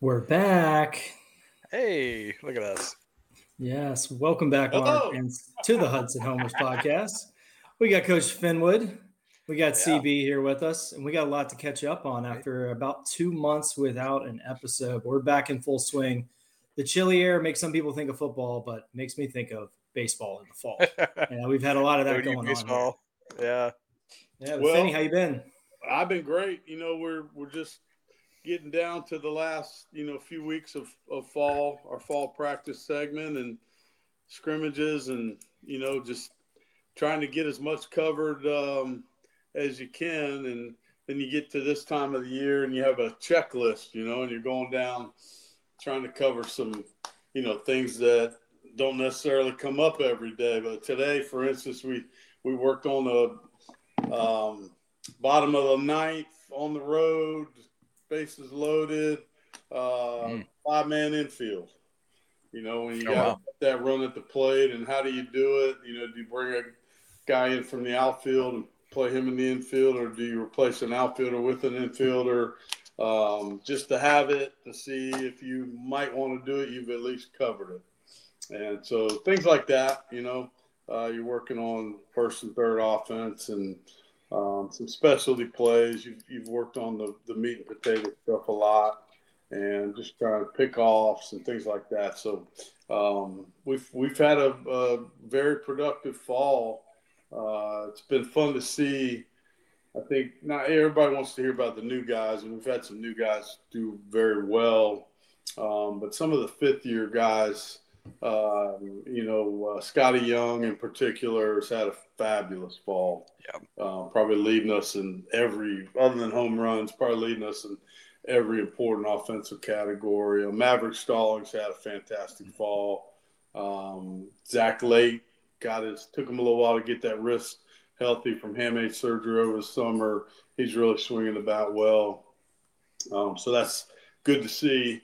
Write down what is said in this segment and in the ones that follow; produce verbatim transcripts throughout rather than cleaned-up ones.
We're back. Hey, look at us. Yes, welcome back, Mark, Hello. and to the Hudson Homers podcast. We got Coach Finwood, we got Yeah. C B here with us, and we got a lot to catch up on after about two months without an episode. We're back in full swing. The chilly air makes some people think of football, but makes me think of baseball in the fall. And we've had a lot of that O U going on here. baseball. Yeah. Yeah, but Well- Finny, how you been? I've been great. You know, we're we're just getting down to the last, you know, few weeks of, of fall, our fall practice segment and scrimmages and, you know, just trying to get as much covered um, as you can. And then you get to this time of the year and you have a checklist, you know, and you're going down trying to cover some, you know, things that don't necessarily come up every day. But today, for instance, we, we worked on the um, bottom of the ninth on the road, bases loaded, uh, Mm. five-man infield. You know, when you Oh, got wow. that run at the plate, and how do you do it? You know, do you bring a guy in from the outfield and play him in the infield, or do you replace an outfielder with an infielder? Um, just to have it, to see if you might want to do it, you've at least covered it. And so things like that, you know, uh, you're working on first and third offense and um, some specialty plays. You've, you've worked on the, the meat and potato stuff a lot and just trying to pick offs and things like that. So um, we've, we've had a, a very productive fall. Uh, it's been fun to see. I think not everybody wants to hear about the new guys, and we've had some new guys do very well. Um, but some of the fifth-year guys, uh, you know, uh, Scotty Young in particular has had a fabulous fall. Yeah. Uh, probably leading us in every, other than home runs, probably leading us in every important offensive category. Uh, Maverick Stallings had a fantastic fall. Um, Zach Late got his, took him a little while to get that wrist healthy from hamate surgery over the summer. He's really swinging the bat well. Um, so that's good to see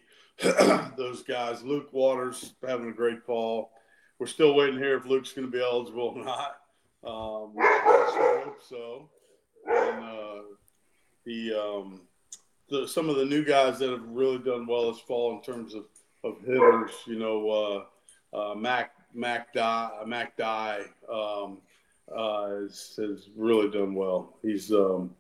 those guys. Luke Waters having a great fall. We're still waiting here if Luke's going to be eligible or not. Um, I hope so. And uh, the, um, the some of the new guys that have really done well this fall in terms of, of hitters, you know, uh, uh, Mac Mac Dye, Mac Dye um, uh, has, has really done well. He's um,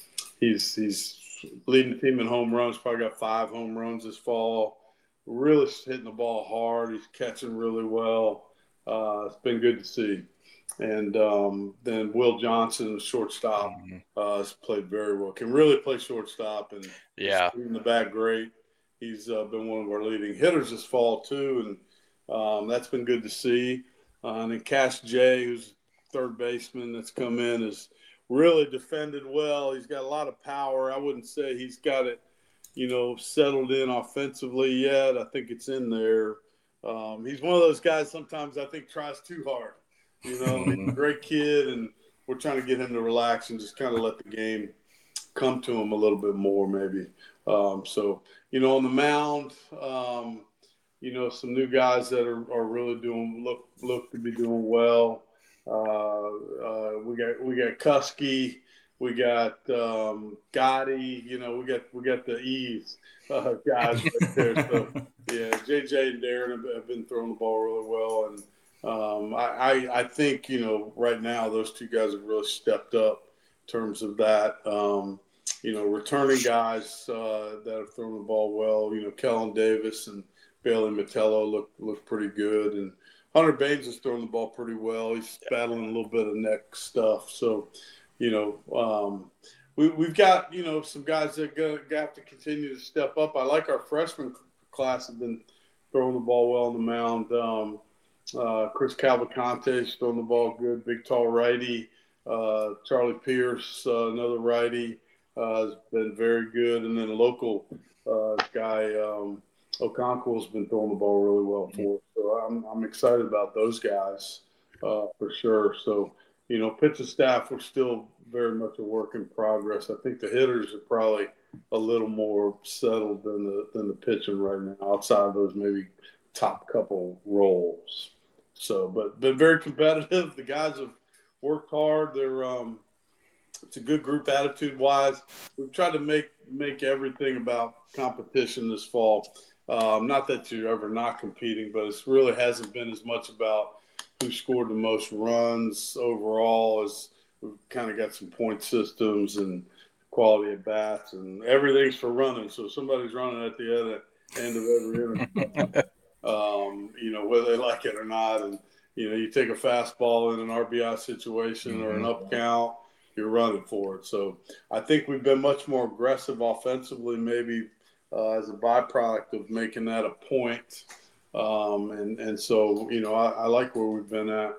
he's he's leading the team in home runs. Probably got five home runs this fall. Really hitting the ball hard. He's catching really well. Uh, it's been good to see. And um, then Will Johnson, the shortstop, Mhm. uh, has played very well. Can really play shortstop and Yeah. in the bat great. He's uh, been one of our leading hitters this fall too, and um, that's been good to see. Uh, and then Cash J, who's third baseman that's come in, has really defended well. He's got a lot of power. I wouldn't say he's got it, you know, settled in offensively yet. I think it's in there. Um, he's one of those guys sometimes I think tries too hard. You know, he's a great kid, and we're trying to get him to relax and just kind of let the game come to him a little bit more, maybe. Um, so, you know, on the mound, um, you know, some new guys that are, are really doing look look to be doing well. Uh, uh, we got we got Kusky, we got um, Gotti. You know, we got we got the E's uh, guys right there. So yeah, J J and Darren have, have been throwing the ball really well, and um, I, I I think you know right now those two guys have really stepped up in terms of that. Um, you know, returning guys uh, that have thrown the ball well. You know, Kellen Davis and Bailey Metello look look pretty good, and Hunter Baines is throwing the ball pretty well. He's battling a little bit of neck stuff, so you know um, we we've got you know some guys that got, got to continue to step up. I like our freshman class have been throwing the ball well on the mound. Um, uh, Chris Cavalcante's throwing the ball good, big tall righty. Uh, Charlie Pierce, uh, another righty, uh, has been very good, and then a local uh, guy. Um, Okonkwo's been throwing the ball really well for us. So I'm, I'm excited about those guys uh, for sure. So, you know, pitching staff, we're still very much a work in progress. I think the hitters are probably a little more settled than the than the pitching right now, outside of those maybe top couple roles. So, but been very competitive. The guys have worked hard. They're, um, It's a good group attitude wise. We've tried to make make everything about competition this fall. Um, not that you're ever not competing, but it really hasn't been as much about who scored the most runs overall as we've kind of got some point systems and quality at bats and everything's for running. So somebody's running at the other end of every inning, um, you know, whether they like it or not. And, you know, you take a fastball in an R B I situation mm-hmm. or an up count, you're running for it. So I think we've been much more aggressive offensively, maybe uh, as a byproduct of making that a point. Um, and, and so, you know, I, I like where we've been at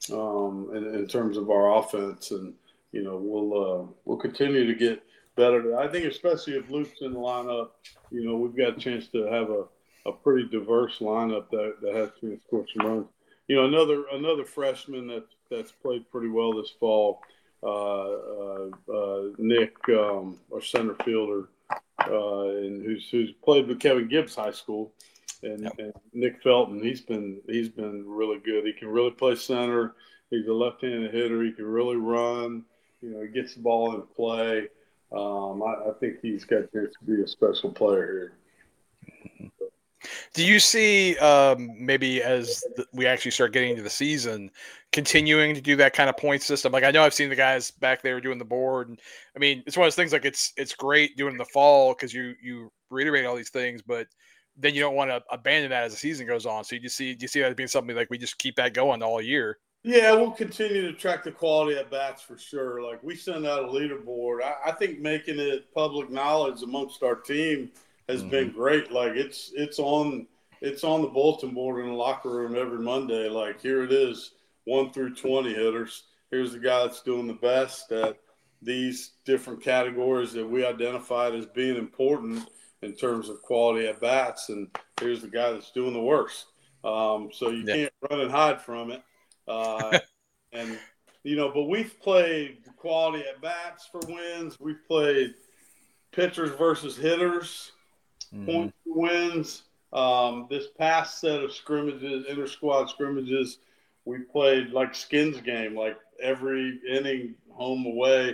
um, in, in terms of our offense. And, you know, we'll uh, we'll continue to get better. I think especially if Luke's in the lineup, you know, we've got a chance to have a, a pretty diverse lineup that, that has to score some runs. You know, another another freshman that that's played pretty well this fall, uh, uh, uh, Nick, um, our center fielder, uh, and who's who's played with Kevin Gibbs High School, and, yep. and Nick Felton. He's been he's been really good. He can really play center. He's a left-handed hitter. He can really run. You know, he gets the ball in play. Um, I, I think he's got a chance to be a special player here. Do you see um, maybe as the, we actually start getting into the season, continuing to do that kind of point system? Like I know I've seen the guys back there doing the board, and I mean it's one of those things. Like it's it's great doing the fall because you you reiterate all these things, but then you don't want to abandon that as the season goes on. So you just see do you see that as being something like we just keep that going all year? Yeah, we'll continue to track the quality at bats for sure. Like we send out a leaderboard. I, I think making it public knowledge amongst our team has mm-hmm. been great. Like it's it's on it's on the bulletin board in the locker room every Monday. Like here it is, one through twenty hitters. Here's the guy that's doing the best at these different categories that we identified as being important in terms of quality at bats, and here's the guy that's doing the worst. Um, so you yeah. can't run and hide from it. Uh, and, you know, but we've played quality at bats for wins. We've played pitchers versus hitters, mm-hmm. points for wins. Um, this past set of scrimmages, inter-squad scrimmages, we played like skins game, like every inning home away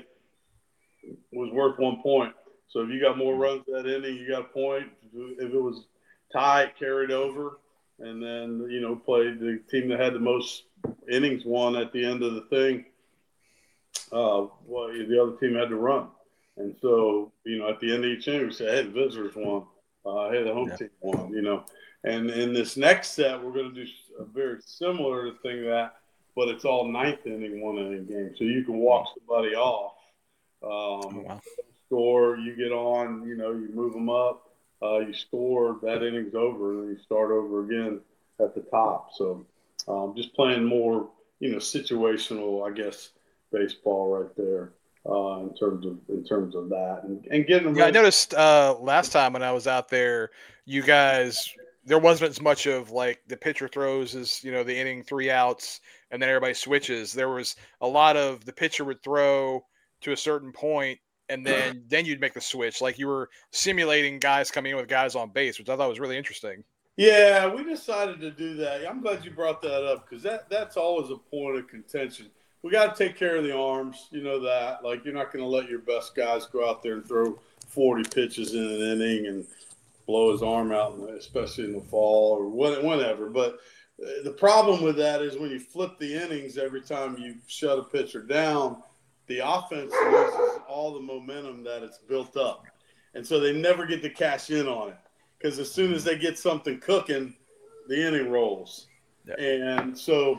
was worth one point. So if you got more runs that inning, you got a point. If it was tie, it carried over. And then, you know, played the team that had the most innings won at the end of the thing. Uh, well, the other team had to run. And so, you know, at the end of each inning, we said, hey, the visitors won. Uh, hey, the home yeah. team won, you know. And in this next set, we're going to do a very similar thing to that, but it's all ninth inning, one inning game. So you can walk somebody off. Um, oh, wow. Score, you get on, you know, you move them up. Uh, you score, that inning's over, and then you start over again at the top. So um, just playing more, you know, situational, I guess, baseball right there uh, in terms of in terms of that, and, and getting them. Yeah, ready. I noticed uh, last time when I was out there, you guys there wasn't as much of like the pitcher throws as you know the inning three outs, and then everybody switches. There was a lot of the pitcher would throw to a certain point. And then, then you'd make the switch, like you were simulating guys coming in with guys on base, which I thought was really interesting. Yeah, we decided to do that. I'm glad you brought that up because that, that's always a point of contention. We got to take care of the arms, you know that. Like you're not going to let your best guys go out there and throw forty pitches in an inning and blow his arm out, especially in the fall or whenever. But the problem with that is when you flip the innings every time you shut a pitcher down, the offense loses all the momentum that it's built up. And so they never get to cash in on it because as soon as they get something cooking, the inning rolls. Yep. And so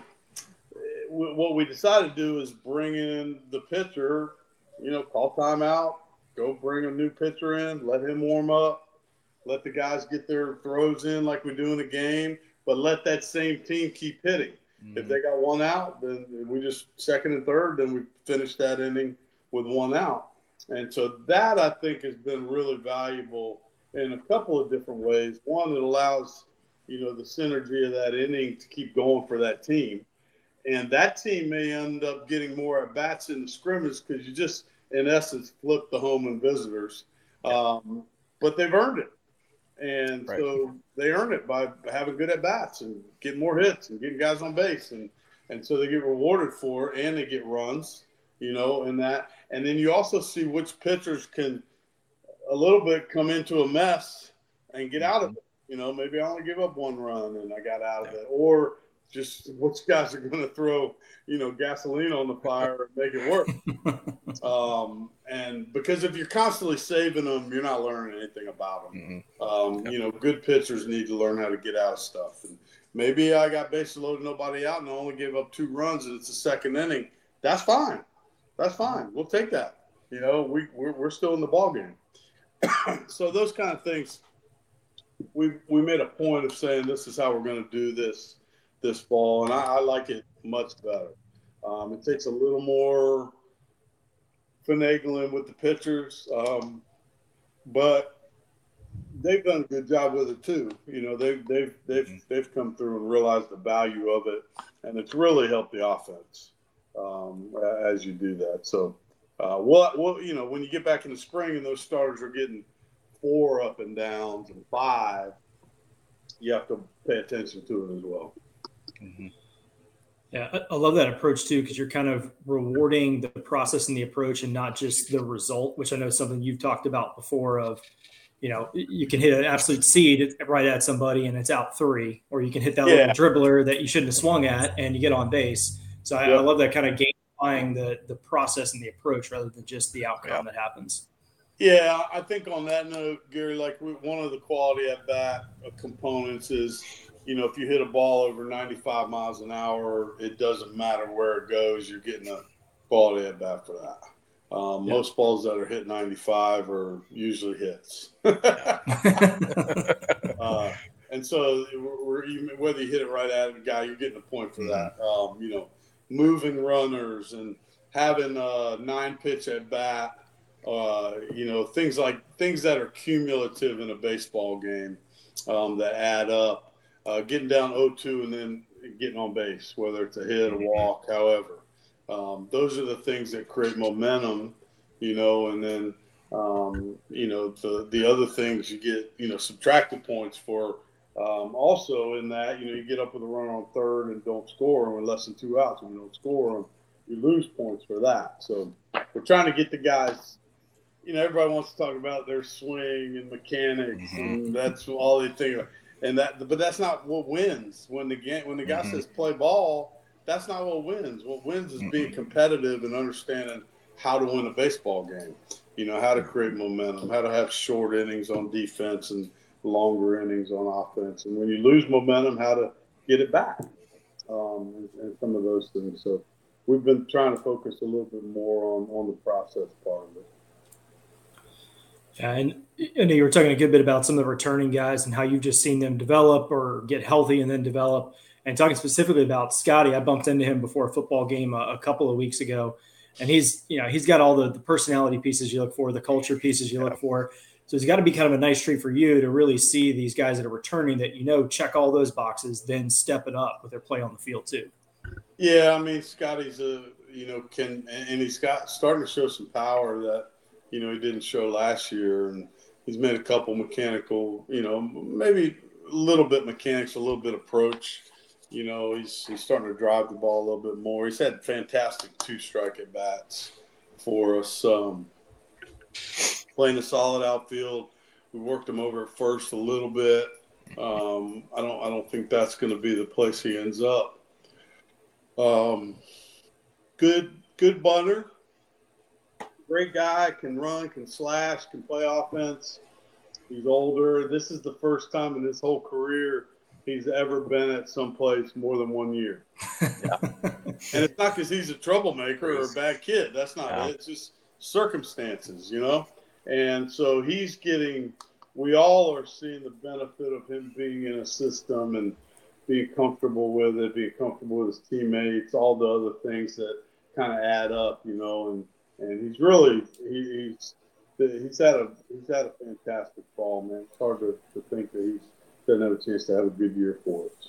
w- what we decided to do is bring in the pitcher, you know, call timeout, go bring a new pitcher in, let him warm up, let the guys get their throws in like we do in the game, but let that same team keep hitting. Mm-hmm. If they got one out, then we just second and third, then we finish that inning with one out. And so that, I think, has been really valuable in a couple of different ways. One, it allows, you know, the synergy of that inning to keep going for that team. And that team may end up getting more at-bats in the scrimmage because you just, in essence, flip the home and visitors. Um, but they've earned it. And right. so they earn it by having good at-bats and getting more hits and getting guys on base. And, and so they get rewarded for it and they get runs, you know, and that. And then you also see which pitchers can a little bit come into a mess and get out of it. You know, maybe I only give up one run and I got out of it. Or just which guys are going to throw, you know, gasoline on the fire and make it work. um, and because if you're constantly saving them, you're not learning anything about them. Mm-hmm. Um, yep. You know, good pitchers need to learn how to get out of stuff. And maybe I got bases loaded, nobody out, and I only gave up two runs and it's the second inning. That's fine. That's fine. We'll take that. You know, we, we're, we're still in the ballgame. So those kind of things, we we made a point of saying this is how we're going to do this this fall, and I, I like it much better. Um, it takes a little more finagling with the pitchers, um, but they've done a good job with it too. You know, they've they've they've they've come through and realized the value of it, and it's really helped the offense um, as you do that. So. Uh, well, well, you know, when you get back in the spring and those starters are getting four up and downs and five, you have to pay attention to it as well. Mm-hmm. Yeah, I, I love that approach too, because you're kind of rewarding the process and the approach and not just the result, which I know is something you've talked about before of, you know, you can hit an absolute seed right at somebody and it's out three, or you can hit that yeah. little dribbler that you shouldn't have swung at and you get on base. So I, yep. I love that kind of game. The the process and the approach rather than just the outcome yeah. that happens. Yeah, I think on that note, Gary, like we, one of the quality at bat components is, you know, if you hit a ball over ninety-five miles an hour, it doesn't matter where it goes, you're getting a quality at bat for that. Um, yeah. Most balls that are hit ninety-five are usually hits. uh, and so we're, even, whether you hit it right at a guy, you're getting a point for mm-hmm. that. Um, you know, moving runners and having a nine pitch at bat, uh, you know, things like things that are cumulative in a baseball game um, that add up, uh, getting down oh two and then getting on base, whether it's a hit, a walk, however. Um, those are the things that create momentum, you know, and then, um, you know, the, the other things you get, you know, subtracted points for. Um, also in that, you know, you get up with a runner on third and don't score with less than two outs and you don't score, you lose points for that. So we're trying to get the guys, you know, everybody wants to talk about their swing and mechanics mm-hmm. and that's all they think of. And that, but that's not what wins. When the game, when the guy mm-hmm. says play ball, that's not what wins. What wins is mm-hmm. being competitive and understanding how to win a baseball game. You know, how to create momentum, how to have short innings on defense and longer innings on offense, and when you lose momentum, how to get it back, um, and, and some of those things. So we've been trying to focus a little bit more on, on the process part of it. Yeah, and I know you were talking a good bit about some of the returning guys and how you've just seen them develop or get healthy and then develop. And talking specifically about Scotty, I bumped into him before a football game a, a couple of weeks ago, and he's, you know, he's got all the, the personality pieces you look for, the culture pieces you look for. So it's got to be kind of a nice treat for you to really see these guys that are returning that, you know, check all those boxes, then step it up with their play on the field too. Yeah, I mean, Scotty's a, you know, can, and he's got starting to show some power that, you know, he didn't show last year. And he's made a couple mechanical, you know, maybe a little bit mechanics, a little bit approach. You know, he's he's starting to drive the ball a little bit more. He's had fantastic two strike at bats for us. Um, playing a solid outfield. We worked him over at first a little bit. Um, I don't I don't think that's going to be the place he ends up. Um, good good bunter. Great guy, can run, can slash, can play offense. He's older. This is the first time in his whole career he's ever been at some place more than one year. Yeah. And it's not because he's a troublemaker or a bad kid. That's not yeah. it. It's just circumstances, you know? And so he's getting – we all are seeing the benefit of him being in a system and being comfortable with it, being comfortable with his teammates, all the other things that kind of add up, you know. And, and he's really he, – he's he's had a he's had a fantastic fall, man. It's hard to, to think that he's doesn't have a chance to have a good year for us.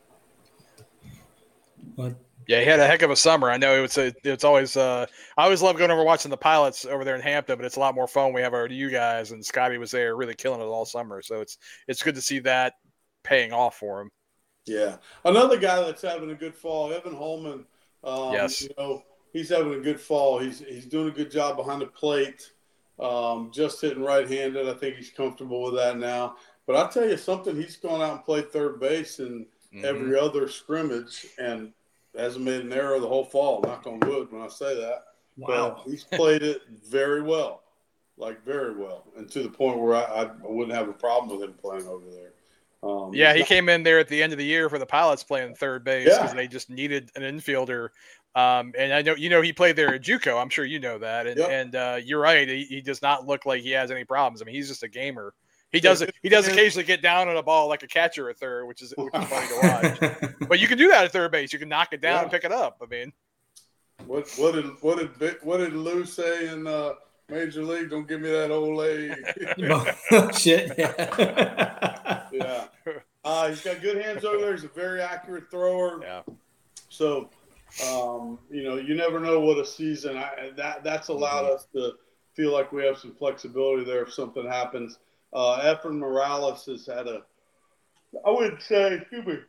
What? Yeah, he had a heck of a summer. I know it was a, it's always uh, I always love going over watching the pilots over there in Hampton, but it's a lot more fun we have our you guys, and Scotty was there really killing it all summer. So it's it's good to see that paying off for him. Yeah. Another guy that's having a good fall, Evan Holman. Um, yes. You know, he's having a good fall. He's he's doing a good job behind the plate, um, just hitting right-handed. I think he's comfortable with that now. But I'll tell you something, he's gone out and played third base in mm-hmm. every other scrimmage and hasn't made an error the whole fall, knock on wood when I say that. Wow. But he's played it very well, like very well, and to the point where I, I wouldn't have a problem with him playing over there. Um, yeah, he not- came in there at the end of the year for the Pilots playing third base because yeah. they just needed an infielder. Um, and I know you know he played there at JUCO. I'm sure you know that. And, yep. and uh, you're right. He, he does not look like he has any problems. I mean, he's just a gamer. He does he does occasionally get down on a ball like a catcher at third, which is, which is funny to watch. But you can do that at third base. You can knock it down yeah. and pick it up. I mean, what what did what did what did Lou say in uh, Major League? Don't give me that old leg. Oh, shit. Yeah. yeah. Uh, he's got good hands over there. He's a very accurate thrower. Yeah. So, um, you know, you never know what a season I, that that's allowed mm-hmm. us to feel like we have some flexibility there if something happens. Uh, Efren Morales has had a, I would say, excuse me,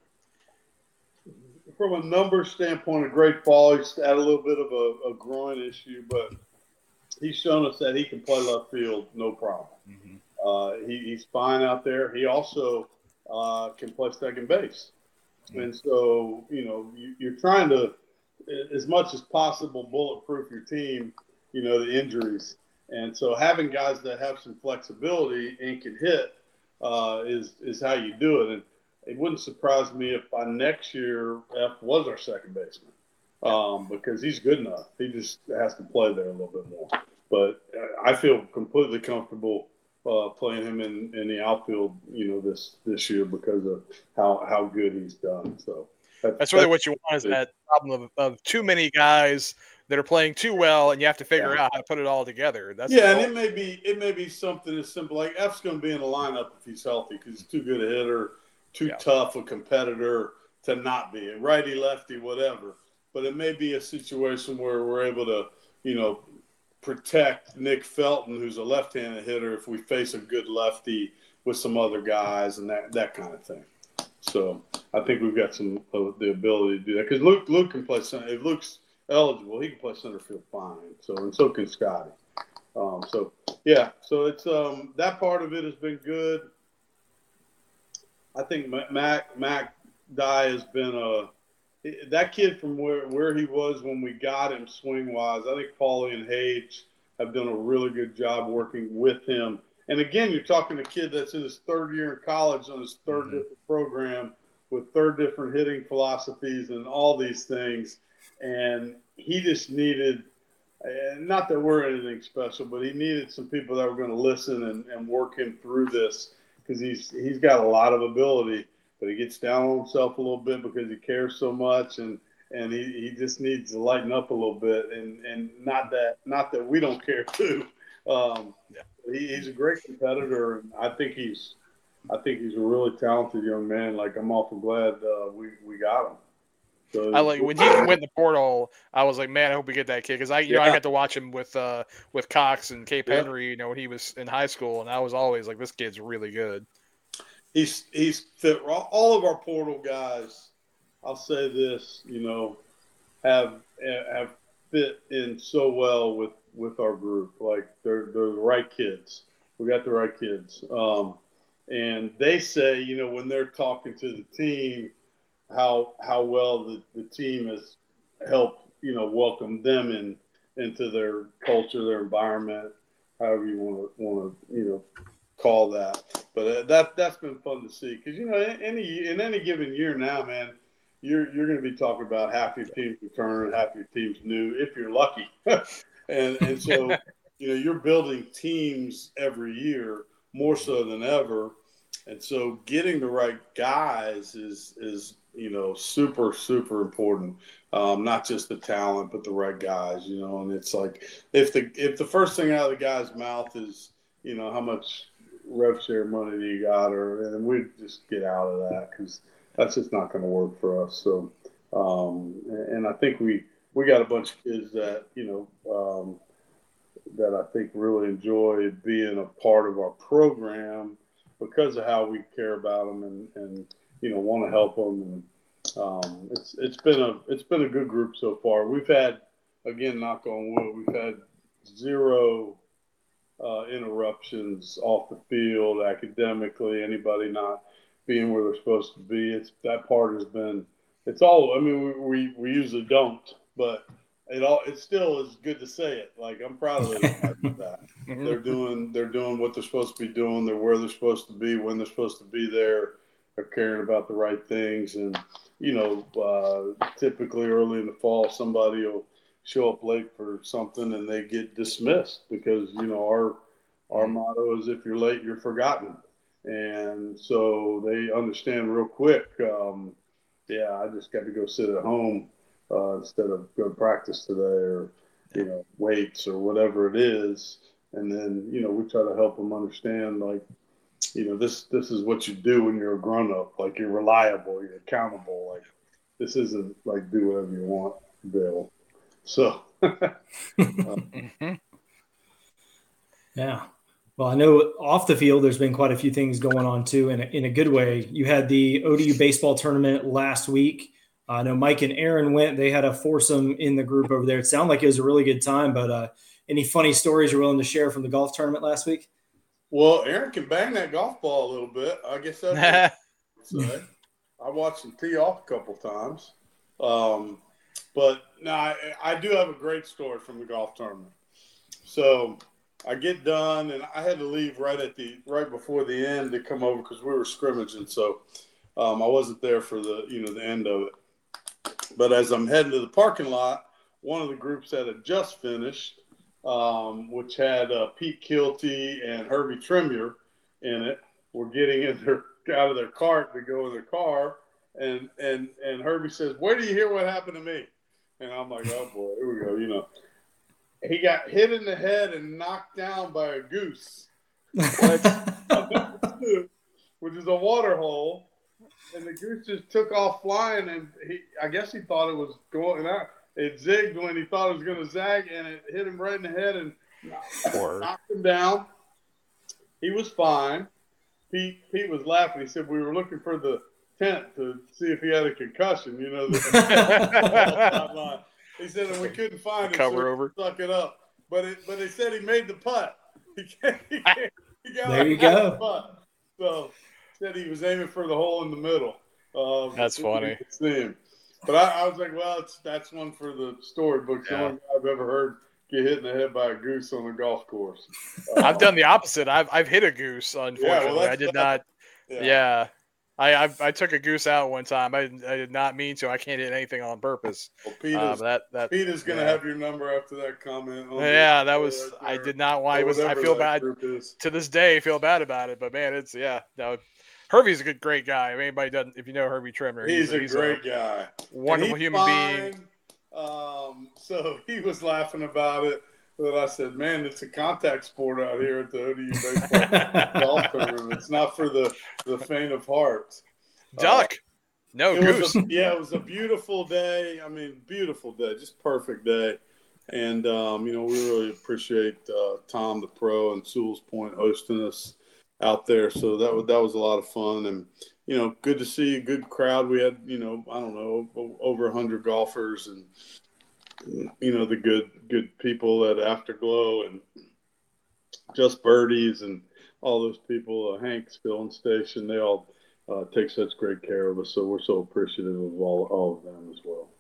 from a numbers standpoint, a great fall. He's had a little bit of a, a groin issue, but he's shown us that he can play left field, no problem. Mm-hmm. Uh, he, he's fine out there. He also uh, can play second base. Mm-hmm. And so, you know, you, you're trying to, as much as possible, bulletproof your team, you know, the injuries. And so having guys that have some flexibility and can hit uh, is is how you do it. And it wouldn't surprise me if by next year F was our second baseman um, because he's good enough. He just has to play there a little bit more. But I feel completely comfortable uh, playing him in, in the outfield, you know, this this year because of how, how good he's done. So that's, that's really what you want is that problem of, of too many guys that are playing too well, and you have to figure yeah. out how to put it all together. That's yeah, and it may be it may be something as simple like F's going to be in the lineup if he's healthy because he's too good a hitter, too yeah. tough a competitor to not be righty, lefty, whatever. But it may be a situation where we're able to, you know, protect Nick Felton, who's a left-handed hitter, if we face a good lefty with some other guys and that that kind of thing. So I think we've got some of the ability to do that because Luke Luke can play center. If Luke's eligible, he can play center field fine. So and so can Scotty. Um, so yeah, so it's um, that part of it has been good. I think Mac Mac Dye has been a that kid from where where he was when we got him swing wise. I think Paulie and Hage have done a really good job working with him. And again, you're talking to a kid that's in his third year in college on his third mm-hmm. different program with third different hitting philosophies and all these things. And he just needed, not that we're anything special, but he needed some people that were going to listen and, and work him through this because he's he's got a lot of ability, but he gets down on himself a little bit because he cares so much, and and he, he just needs to lighten up a little bit. And, and not that not that we don't care too. Um, yeah. he, he's a great competitor, and I think he's I think he's a really talented young man. Like I'm awful glad uh, we we got him. So, I like when he went in the portal. I was like, man, I hope we get that kid because I, you yeah. know, I got to watch him with uh, with Cox and Cape yeah. Henry. You know, when he was in high school, and I was always like, this kid's really good. He's he's fit. All of our portal guys, I'll say this, you know, have have fit in so well with, with our group. Like they're they're the right kids. We got the right kids, um, and they say, you know, when they're talking to the team. how how well the, the team has helped, you know, welcome them in into their culture, their environment, however you want to want to you know call that. But uh, that that's been fun to see because you know in any in any given year now, man, you're you're going to be talking about half your team's return, half your team's new, if you're lucky, and and so you know you're building teams every year more so than ever, and so getting the right guys is is you know, super, super important. Um, not just the talent, but the right guys, you know, and it's like, if the, if the first thing out of the guy's mouth is, you know, how much rev share money do you got? Or, and we just get out of that because that's just not going to work for us. So, um, and I think we, we got a bunch of kids that, you know, um, that I think really enjoy being a part of our program because of how we care about them and, and, you know, want to help them. And um, it's it's been a it's been a good group so far. We've had again, knock on wood, we've had zero uh, interruptions off the field, academically, anybody not being where they're supposed to be. It's that part has been. It's all. I mean, we we, we usually don't, but it all. It still is good to say it. Like I'm proud of those guys for that. They're doing. They're doing what they're supposed to be doing. They're where they're supposed to be when they're supposed to be there. They're caring about the right things, and you know, uh, typically early in the fall, somebody will show up late for something and they get dismissed because you know our our motto is if you're late, you're forgotten. And so they understand real quick, um, yeah, I just got to go sit at home uh, instead of go to practice today or, you know, weights or whatever it is. And then, you know, we try to help them understand, like, you know, this this is what you do when you're a grown-up. Like, you're reliable, you're accountable. Like, this isn't, like, do whatever you want, Bill. So. uh, yeah. Well, I know off the field, there's been quite a few things going on too, in a, in a good way. You had the O D U baseball tournament last week. Uh, I know Mike and Aaron went. They had a foursome in the group over there. It sounded like it was a really good time, but uh, any funny stories you're willing to share from the golf tournament last week? Well, Aaron can bang that golf ball a little bit. I guess that's what I'd say. I watched him tee off a couple times. Um, but no, I, I do have a great story from the golf tournament. So – I get done, and I had to leave right at the right before the end to come over because we were scrimmaging. So um, I wasn't there for the you know the end of it. But as I'm heading to the parking lot, one of the groups that had just finished, um, which had uh, Pete Kilty and Herbie Tremier in it, were getting in their out of their cart to go in their car, and and and Herbie says, "Where do you hear what happened to me?" And I'm like, "Oh boy, here we go," you know. He got hit in the head and knocked down by a goose, like, which is a water hole. And the goose just took off flying, and he, I guess he thought it was going out. It zigged when he thought it was going to zag, and it hit him right in the head and knocked him down. He was fine. Pete, Pete was laughing. He said, we were looking for the tent to see if he had a concussion, you know. The He said, and we couldn't find it, cover so over. Suck it up. But it, but they said he made the putt. He, he, he got there you go. The putt. So said he was aiming for the hole in the middle. Uh, that's funny. But I, I was like, well, it's, that's one for the storybooks. Yeah. The only guy I've ever heard get hit in the head by a goose on a golf course. Uh, I've done the opposite. I've I've hit a goose. Unfortunately, yeah, well, I did not. Yeah. yeah. I, I I took a goose out one time. I, I did not mean to. I can't hit anything on purpose. Well, Pete uh, is, that, that, Pete is going to yeah. have your number after that comment. Yeah, that was. Right I did not want. It was. I feel bad to this day. I feel bad about it. But man, it's yeah. No, Herbie's a good, great guy. If anybody doesn't, if you know Herbie Tremner, he's, he's, a he's great a guy, wonderful human fine. being. Um, so he was laughing about it. But I said, man, it's a contact sport out here at the O D U baseball golf tournament. It's not for the, the faint of heart. Duck. Uh, no, it goose. Was a, yeah, it was a beautiful day. I mean, beautiful day. Just perfect day. And, um, you know, we really appreciate uh, Tom, the pro, and Sewell's Point hosting us out there. So that was, that was a lot of fun. And, you know, good to see a good crowd. We had, you know, I don't know, over one hundred golfers and, you know, the good good people at Afterglow and Just Birdies and all those people, uh, Hank's filling station, they all uh, take such great care of us. So we're so appreciative of all, all of them as well.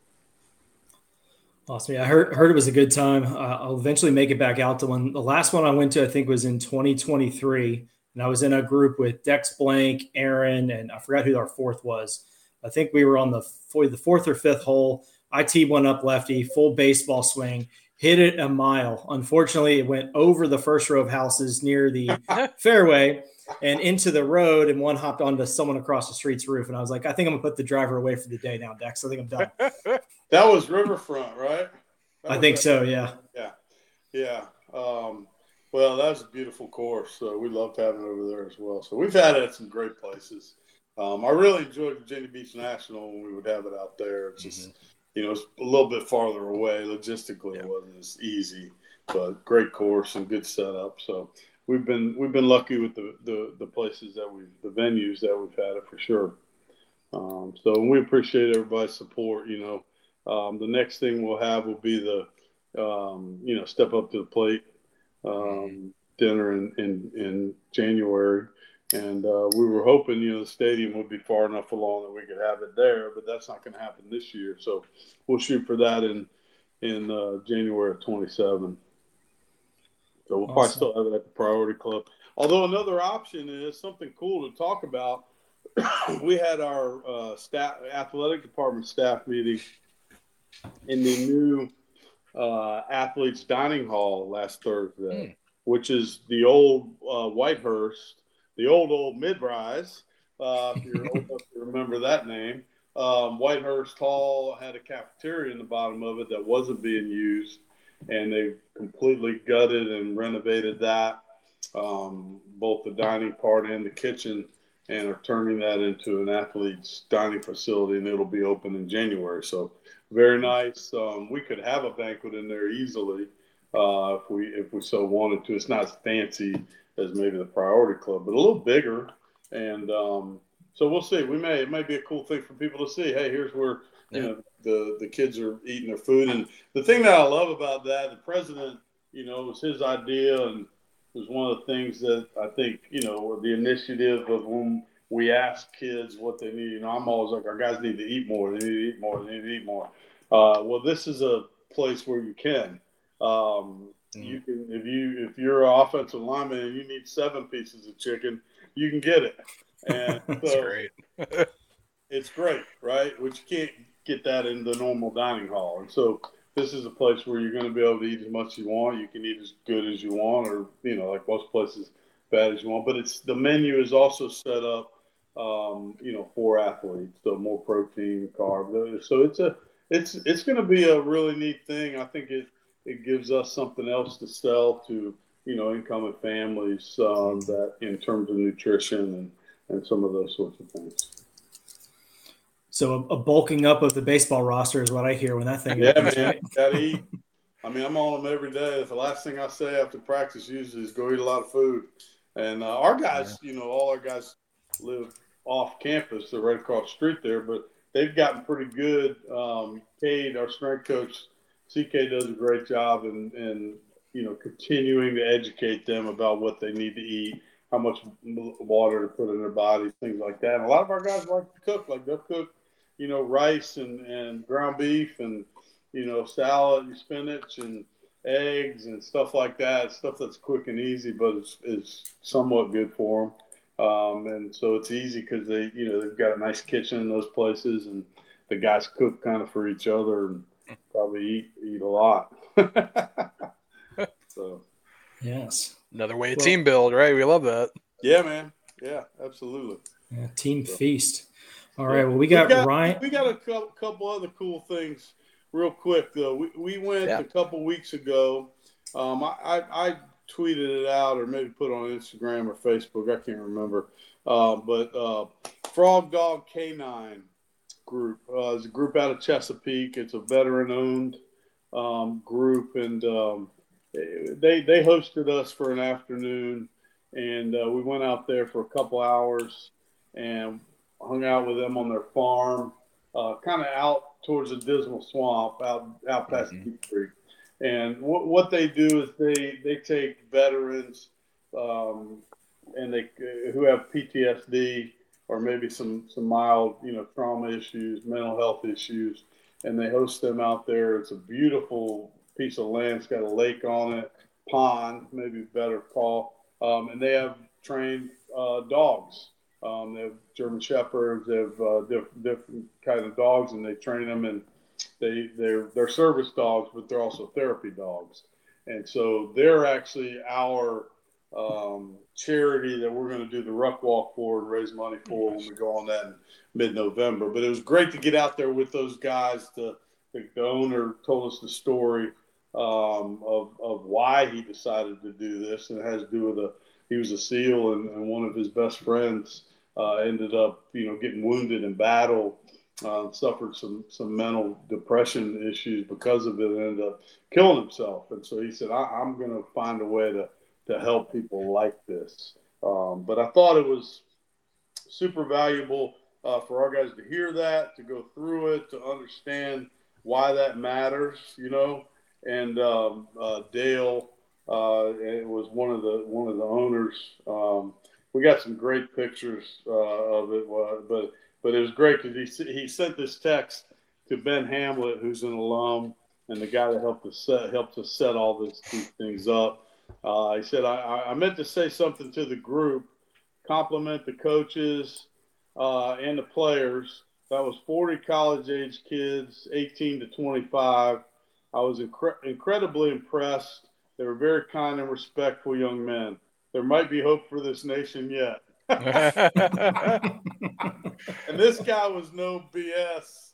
Awesome. Yeah, I heard, heard it was a good time. Uh, I'll eventually make it back out to one. The last one I went to, I think, was in twenty twenty-three. And I was in a group with Dex Blank, Aaron, and I forgot who our fourth was. I think we were on the, the fourth or fifth hole. I teed one up lefty, full baseball swing, hit it a mile. Unfortunately, it went over the first row of houses near the fairway and into the road, and one hopped onto someone across the street's roof. And I was like, I think I'm going to put the driver away for the day now, Dex. I think I'm done. That was Riverfront, right? I think that, so, yeah. Yeah. Yeah. Um, well, that was a beautiful course. So we loved having it over there as well. So we've had it at some great places. Um, I really enjoyed Virginia Beach National when we would have it out there. It's just, mm-hmm. you know, it's a little bit farther away. Logistically, yeah. It wasn't as easy, but great course and good setup. So we've been we've been lucky with the the, the places that we the venues that we've had it for sure. Um, so we appreciate everybody's support. You know, um, the next thing we'll have will be the um, you know, step up to the plate um, dinner in, in, in January. And uh, we were hoping, you know, the stadium would be far enough along that we could have it there, but that's not going to happen this year. So we'll shoot for that in in uh, January of twenty-seven. So we'll awesome. Probably still have it at the Priority Club. Although another option is something cool to talk about. We had our uh, staff, athletic department staff meeting in the new uh, athletes dining hall last Thursday, mm. which is the old uh, Whitehurst, the old old Mid-Rise. Uh, if you're old enough to remember that name, um, Whitehurst Hall had a cafeteria in the bottom of it that wasn't being used, and they completely gutted and renovated that, um, both the dining part and the kitchen, and are turning that into an athlete's dining facility, and it'll be open in January. So very nice. Um, we could have a banquet in there easily uh, if we if we so wanted to. It's not as fancy as maybe the Priority Club, but a little bigger. And um, so we'll see. We may it may be a cool thing for people to see. Hey, here's where you yeah. know the the kids are eating their food. And the thing that I love about that, the president, you know, it was his idea, and it was one of the things that I think, you know, the initiative of when we ask kids what they need. You know, I'm always like, our guys need to eat more. They need to eat more. They need to eat more. Uh, well, this is a place where you can. Um, mm. You can if you if you're an offensive lineman and you need seven pieces of chicken, you can get it. And That's so great. It's great, right? Which you can't get that in the normal dining hall. And so this is a place where you're going to be able to eat as much as you want. You can eat as good as you want, or, you know, like most places, bad as you want. But it's the menu is also set up, um, you know, for athletes, so more protein, carb. So it's a it's it's going to be a really neat thing. I think it it gives us something else to sell to, you know, incoming families um, that in terms of nutrition and, and some of those sorts of things. So a, a bulking up of the baseball roster is what I hear when that thing yeah, opens, man, right? Gotta eat. I mean, I'm on them every day. The last thing I say after practice usually is go eat a lot of food. And uh, our guys, yeah. you know, all our guys live off campus. They're right across the street there, but they've gotten pretty good. Um, Cade, our strength coach, C K does a great job in, in, you know, continuing to educate them about what they need to eat, how much water to put in their body, things like that. And a lot of our guys like to cook. Like they'll cook, you know, rice and, and ground beef and, you know, salad and spinach and eggs and stuff like that. Stuff that's quick and easy, but it's, it's somewhat good for them. Um, and so it's easy because they, you know, they've got a nice kitchen in those places, and the guys cook kind of for each other and probably eat eat a lot. So, yes, another way of well, team build, right? We love that. Yeah, man. Yeah, absolutely. Yeah, team so. feast. All right. Yeah. Well, we got, we got Ryan. We got a couple, couple other cool things real quick, though. We we went yeah. a couple weeks ago. Um, I, I, I tweeted it out or maybe put it on Instagram or Facebook. I can't remember. Uh, but uh, Frog Dog Canine Group uh, is a group out of Chesapeake. It's a veteran-owned um, group, and um, they they hosted us for an afternoon, and uh, we went out there for a couple hours and hung out with them on their farm, uh, kind of out towards the Dismal Swamp, out out past mm-hmm. Deep Creek. And w- what they do is they they take veterans um, and they who have P T S D or maybe some some mild, you know, trauma issues, mental health issues, and they host them out there. It's a beautiful piece of land. It's got a lake on it, pond, maybe better call, um, and they have trained uh, dogs. Um, they have German Shepherds. They have uh, diff- different kind of dogs, and they train them. And they they're they're service dogs, but they're also therapy dogs. And so they're actually our um, charity that we're going to do the Ruck Walk for and raise money for when we go on that in mid-November. But it was great to get out there with those guys. To, the, the owner told us the story um, of of why he decided to do this, and it has to do with a he was a SEAL, and, and one of his best friends uh, ended up, you know, getting wounded in battle, uh, suffered some some mental depression issues because of it, and ended up killing himself. And so he said, I, I'm going to find a way to to help people like this. Um, but I thought it was super valuable uh, for our guys to hear that, to go through it, to understand why that matters, you know. and um, uh, Dale uh, it was one of the one of the owners. Um, we got some great pictures uh, of it, uh, but but it was great because he he sent this text to Ben Hamlet, who's an alum and the guy that helped us set helped us set all this, these things up. Uh, he said, I, I meant to say something to the group, compliment the coaches uh, and the players. That was forty college-age kids, eighteen to twenty-five. I was incre- incredibly impressed. They were very kind and respectful young men. There might be hope for this nation yet. And this guy was no B S.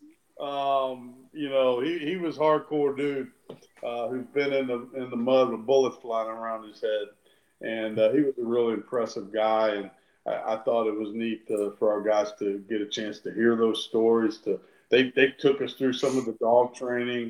Um, you know, he, he was hardcore dude uh, who's been in the in the mud with bullets flying around his head. And uh, he was a really impressive guy. And I, I thought it was neat to, for our guys to get a chance to hear those stories. To they, they took us through some of the dog training,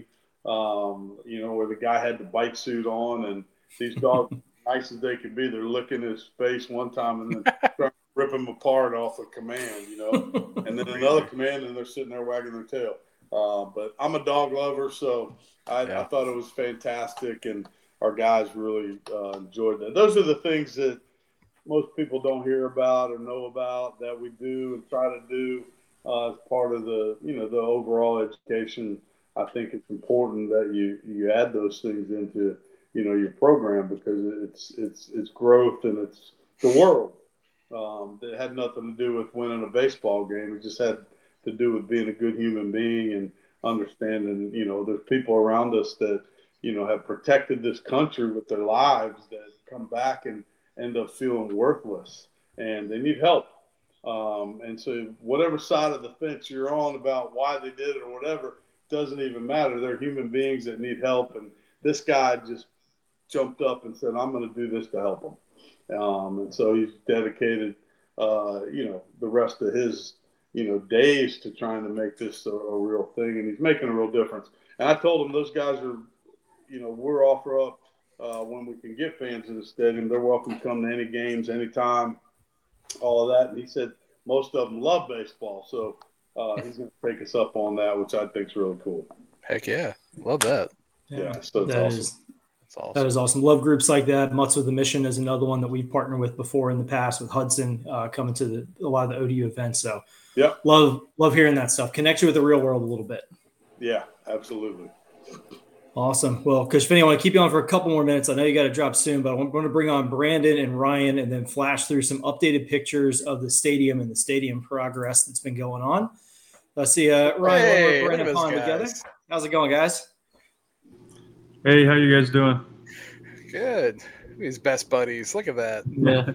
um, you know, where the guy had the bite suit on. And these dogs, nice as they could be, they're licking his face one time and then trying to rip him apart off a command, you know. And then another command, and they're sitting there wagging their tail. Uh, but I'm a dog lover, so I, yeah. I thought it was fantastic, and our guys really uh, enjoyed that. Those are the things that most people don't hear about or know about that we do and try to do uh, as part of the, you know, the overall education. I think it's important that you, you add those things into, you know, your program because it's it's it's growth and it's the world. Um, it had nothing to do with winning a baseball game. It just had to do with being a good human being and understanding, you know, there's people around us that, you know, have protected this country with their lives that come back and end up feeling worthless and they need help. Um, and so whatever side of the fence you're on about why they did it or whatever, doesn't even matter. They're human beings that need help. And this guy just jumped up and said, I'm going to do this to help them. Um, and so he's dedicated, uh, you know, the rest of his, you know, days to trying to make this a, a real thing. And he's making a real difference. And I told him those guys are, you know, we're offer up uh, when we can get fans in the stadium. They're welcome to come to any games, anytime, all of that. And he said most of them love baseball. So uh, he's going to take us up on that, which I think is really cool. Heck yeah. Love that. Yeah, yeah so it's that awesome. Is- Awesome. That is awesome. Love groups like that. Mutts with a Mission is another one that we've partnered with before in the past with Hudson uh, coming to the, a lot of the O D U events. So yeah, love love hearing that stuff. Connect you with the real world a little bit. Yeah, absolutely. Awesome. Well, Coach Finney, I want to keep you on for a couple more minutes. I know you got to drop soon, but I'm going to bring on Brandon and Ryan and then flash through some updated pictures of the stadium and the stadium progress that's been going on. Let's see, uh, Ryan, hey, we're Brandon Pond together. How's it going, guys? Hey, how you guys doing? Good. These best buddies. Look at that. Yeah,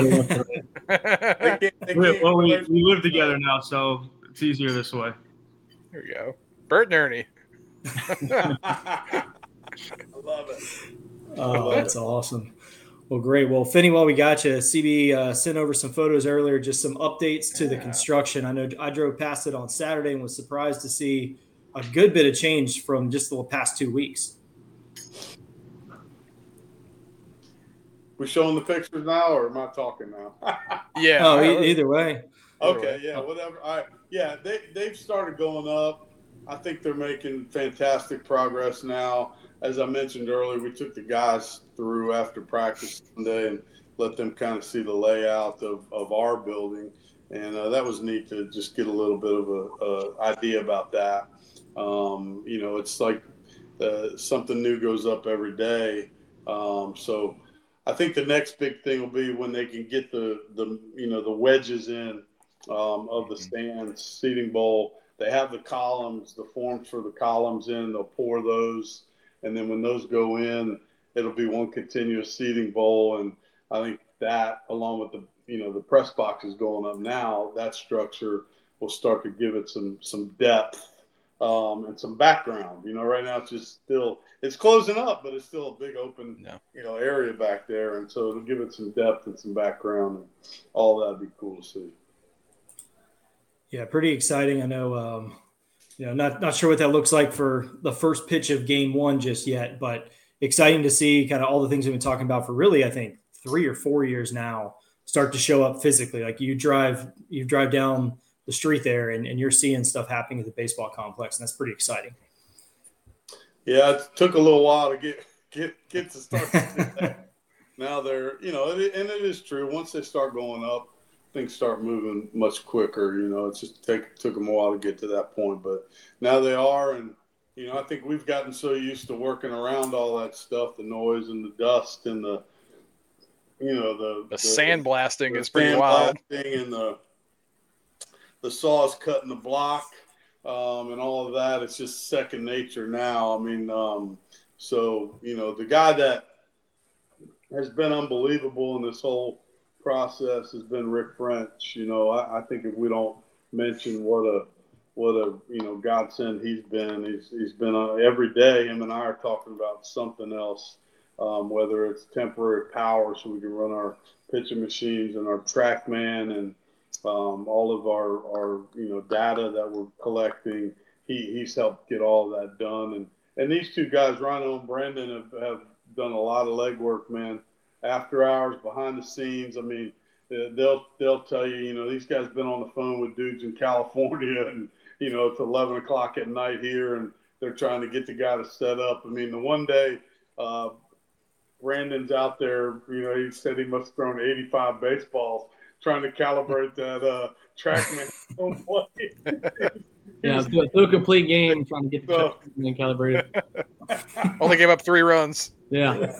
we, well, we, we live together now, so it's easier this way. There we go. Bert and Ernie. I love it. Oh, that's awesome. Well, great. Well, Finney, while we got you, C B uh, sent over some photos earlier, just some updates to the construction. I know I drove past it on Saturday and was surprised to see a good bit of change from just the past two weeks. We showing the pictures now, or am I talking now? yeah. Oh, e- either way. Okay. Yeah. Whatever. All right. Yeah. They they've started going up. I think they're making fantastic progress now. As I mentioned earlier, we took the guys through after practice Sunday and let them kind of see the layout of, of our building, and uh, that was neat to just get a little bit of a, a idea about that. Um, you know, it's like uh, something new goes up every day, um, so. I think the next big thing will be when they can get the, the you know, the wedges in um, of the stands, seating bowl. They have the columns, the forms for the columns in. They'll pour those. And then when those go in, it'll be one continuous seating bowl. And I think that, along with the, you know, the press boxes going up now, that structure will start to give it some some depth um, and some background. You know, right now it's just still – it's closing up, but it's still a big open, no. you know, area back there. And so it'll give it some depth and some background, and all that would be cool to see. Yeah, pretty exciting. I know, um, you know, not not sure what that looks like for the first pitch of game one just yet, but exciting to see kind of all the things we've been talking about for really, I think, three or four years now start to show up physically. Like you drive, you drive down the street there and, and you're seeing stuff happening at the baseball complex, and that's pretty exciting. Yeah, it took a little while to get get get to start. Now they're, you know, it, and it is true. Once they start going up, things start moving much quicker. You know, it's just take took them a while to get to that point, but now they are. And you know, I think we've gotten so used to working around all that stuff, the noise and the dust and the, you know, the the, the sandblasting the is pretty wild, and the the saws cutting the block. Um, and all of that, it's just second nature now. I mean, um, so, you know, the guy that has been unbelievable in this whole process has been Rick French. You know, I, I think if we don't mention what a, what a, you know, godsend he's been, he's, he's been on every day. Him and I are talking about something else, um, whether it's temporary power so we can run our pitching machines and our TrackMan and, Um, all of our, our, you know, data that we're collecting, he, he's helped get all that done. And, and these two guys, Rhino and Brandon, have, have done a lot of legwork, man. After hours, behind the scenes. I mean, they'll they'll tell you, you know, these guys been on the phone with dudes in California, and you know, it's eleven o'clock at night here, and they're trying to get the guy to set up. I mean, the one day uh, Brandon's out there, you know, he said he must have thrown eighty-five baseballs trying to calibrate that uh, TrackMan play. Yeah, through a complete game trying to get the so, TrackMan calibrated. Only gave up three runs. Yeah.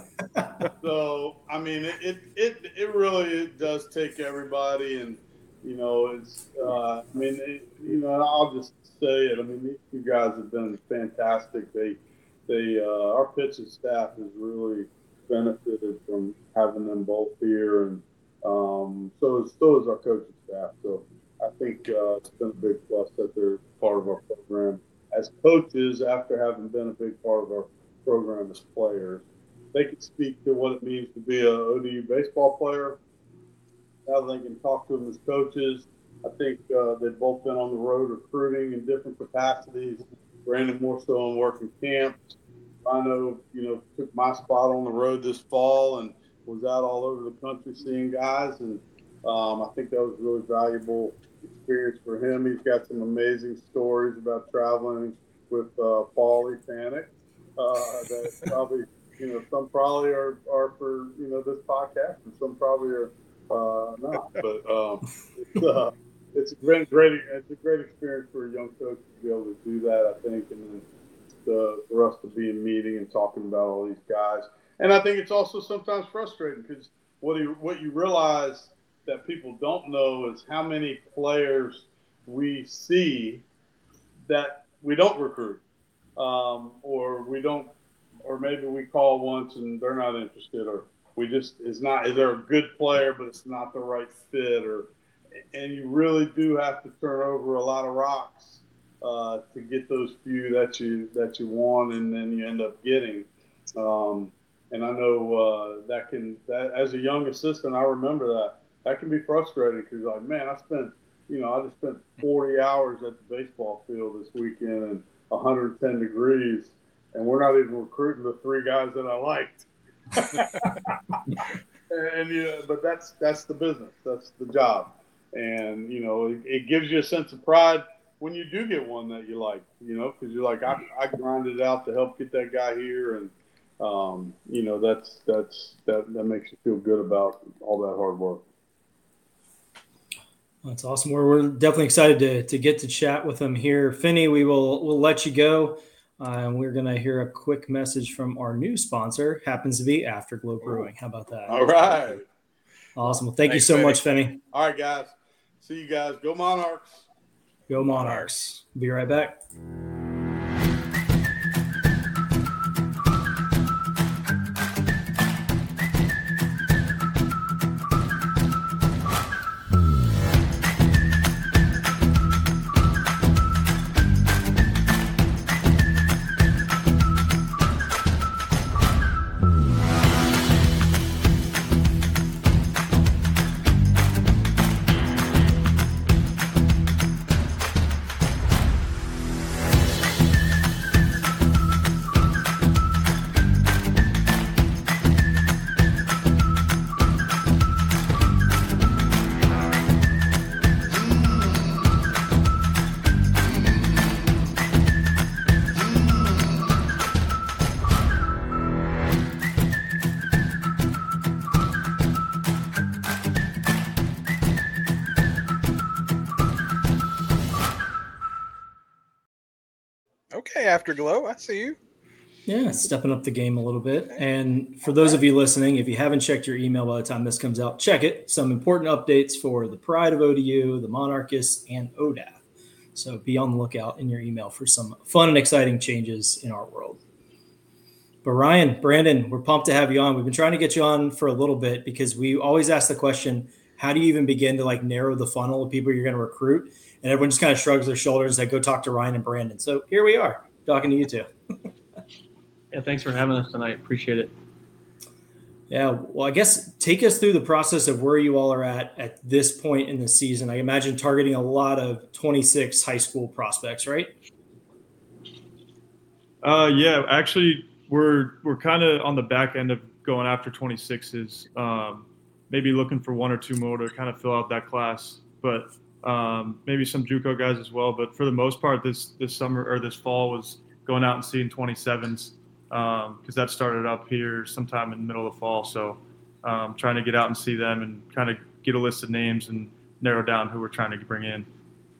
So I mean, it it it, it really it does take everybody, and you know, it's uh, I mean, it, you know, I'll just say it. I mean, these two guys have been fantastic. They they uh, our pitching staff has really benefited from having them both here, and um, so is, so is our coaching staff. So I think uh, it's been a big plus that they're part of our program as coaches after having been a big part of our program as players. They can speak to what it means to be a O D U baseball player. Now they can talk to them as coaches. I think uh, they've both been on the road recruiting in different capacities. Brandon more so on working camps. I know, you know, took my spot on the road this fall and was out all over the country seeing guys. And um, I think that was a really valuable experience for him. He's got some amazing stories about traveling with uh, Paulie Panic. Uh, that probably, you know, some probably are, are for, you know, this podcast, and some probably are uh, not. But um, it's, uh, it's a great, great, it's a great experience for a young coach to be able to do that, I think, and then the, for us to be in meeting and talking about all these guys. And I think it's also sometimes frustrating because what you what you realize that people don't know is how many players we see that we don't recruit. Um, or we don't, or maybe we call once and they're not interested, or we just, it's not, they're a good player, but it's not the right fit, or, and you really do have to turn over a lot of rocks uh, to get those few that you, that you want, and then you end up getting. Um, and I know uh, that can, that as a young assistant, I remember that, that can be frustrating because like, man, I spent, you know, I just spent forty hours at the baseball field this weekend and one hundred ten degrees, and we're not even recruiting the three guys that I liked. and, and you know, but that's that's the business, that's the job, and you know, it, it gives you a sense of pride when you do get one that you like, you know, because you're like, I, I grinded out to help get that guy here, and um, you know, that's that's that that makes you feel good about all that hard work. That's awesome. We're, we're definitely excited to, to get to chat with them here. Finney, we will we'll let you go. Uh, and we're going to hear a quick message from our new sponsor, happens to be Afterglow Brewing. How about that? All right. Awesome. Well, thank Thanks, you so Finney. much, Finney. All right, guys. See you guys. Go Monarchs. Go Monarchs. Be right back. Okay, Afterglow, I see you. Yeah, stepping up the game a little bit. And for those of you listening, if you haven't checked your email by the time this comes out, check it. Some important updates for the Pride of O D U, the Monarchists, and O D A F. So be on the lookout in your email for some fun and exciting changes in our world. But Ryan, Brandon, we're pumped to have you on. We've been trying to get you on for a little bit because we always ask the question, how do you even begin to like narrow the funnel of people you're going to recruit? And everyone just kind of shrugs their shoulders. They go talk to Ryan and Brandon. So here we are talking to you two. Yeah, thanks for having us tonight. Appreciate it. Yeah, well, I guess take us through the process of where you all are at at this point in the season. I imagine targeting a lot of twenty-six high school prospects, right? Uh, yeah, actually, we're we're kind of on the back end of going after twenty-sixes. Um, maybe looking for one or two more to kind of fill out that class, but um, maybe some JUCO guys as well. But for the most part, this this summer or this fall was going out and seeing twenty-sevens. Because um, that started up here sometime in the middle of the fall. So um, trying to get out and see them and kind of get a list of names and narrow down who we're trying to bring in.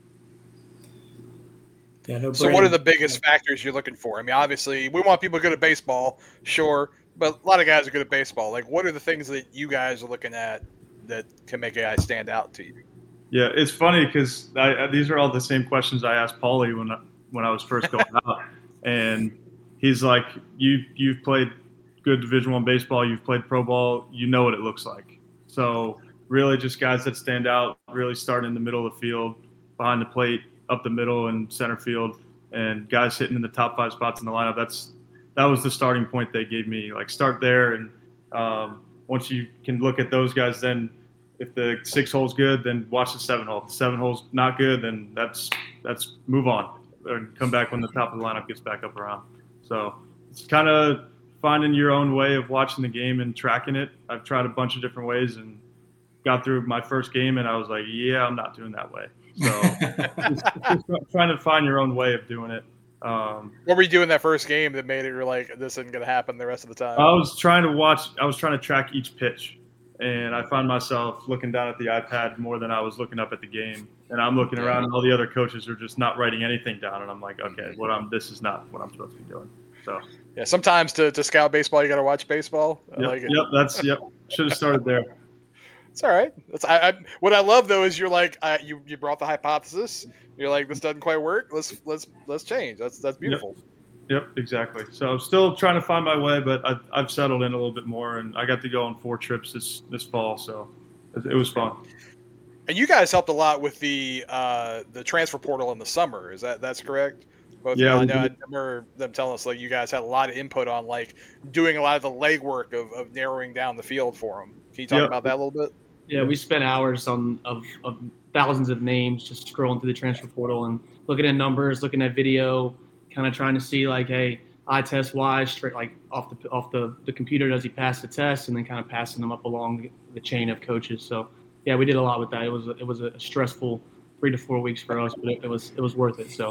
Yeah, no so what are the biggest factors you're looking for? I mean, obviously, we want people good at baseball, sure, but a lot of guys are good at baseball. Like, what are the things that you guys are looking at that can make a guy stand out to you? Yeah, it's funny because these are all the same questions I asked Paulie when I, when I was first going out. And he's like, you, you've played good Division One baseball. You've played pro ball. You know what it looks like. So really just guys that stand out, really start in the middle of the field, behind the plate, up the middle and center field, and guys hitting in the top five spots in the lineup. That's That was the starting point they gave me. Like, start there, and um, once you can look at those guys, then if the six hole's good, then watch the seven hole. If the seven hole's not good, then that's that's move on and come back when the top of the lineup gets back up around. So it's kind of finding your own way of watching the game and tracking it. I've tried a bunch of different ways and got through my first game, and I was like, yeah, I'm not doing that way. So just, just trying to find your own way of doing it. Um, what were you doing that first game that made it you're like, this isn't going to happen the rest of the time? I was trying to watch – I was trying to track each pitch, and I found myself looking down at the iPad more than I was looking up at the game. And I'm looking around, and all the other coaches are just not writing anything down. And I'm like, okay, what I'm this is not what I'm supposed to be doing. So yeah, sometimes to, to scout baseball, you got to watch baseball. I yep, like it. Yep, that's yep. Should have started there. It's all right. That's I, I. What I love though is you're like I, you you brought the hypothesis. You're like, this doesn't quite work. Let's let's let's change. That's that's beautiful. Yep, yep exactly. So I'm still trying to find my way, but I've, I've settled in a little bit more, and I got to go on four trips this this fall, so it, it was fun. And you guys helped a lot with the uh, the transfer portal in the summer. Is that that's correct? Both yeah, I know. I remember them telling us like you guys had a lot of input on like doing a lot of the legwork of, of narrowing down the field for them. Can you talk yep. about that a little bit? Yeah, we spent hours on of, of thousands of names just scrolling through the transfer portal and looking at numbers, looking at video, kind of trying to see like, hey, eye test wise, straight like off the off the, the computer, does he pass the test, and then kind of passing them up along the chain of coaches. So yeah, we did a lot with that. It was a, it was a stressful three to four weeks for us, but it, it was it was worth it. So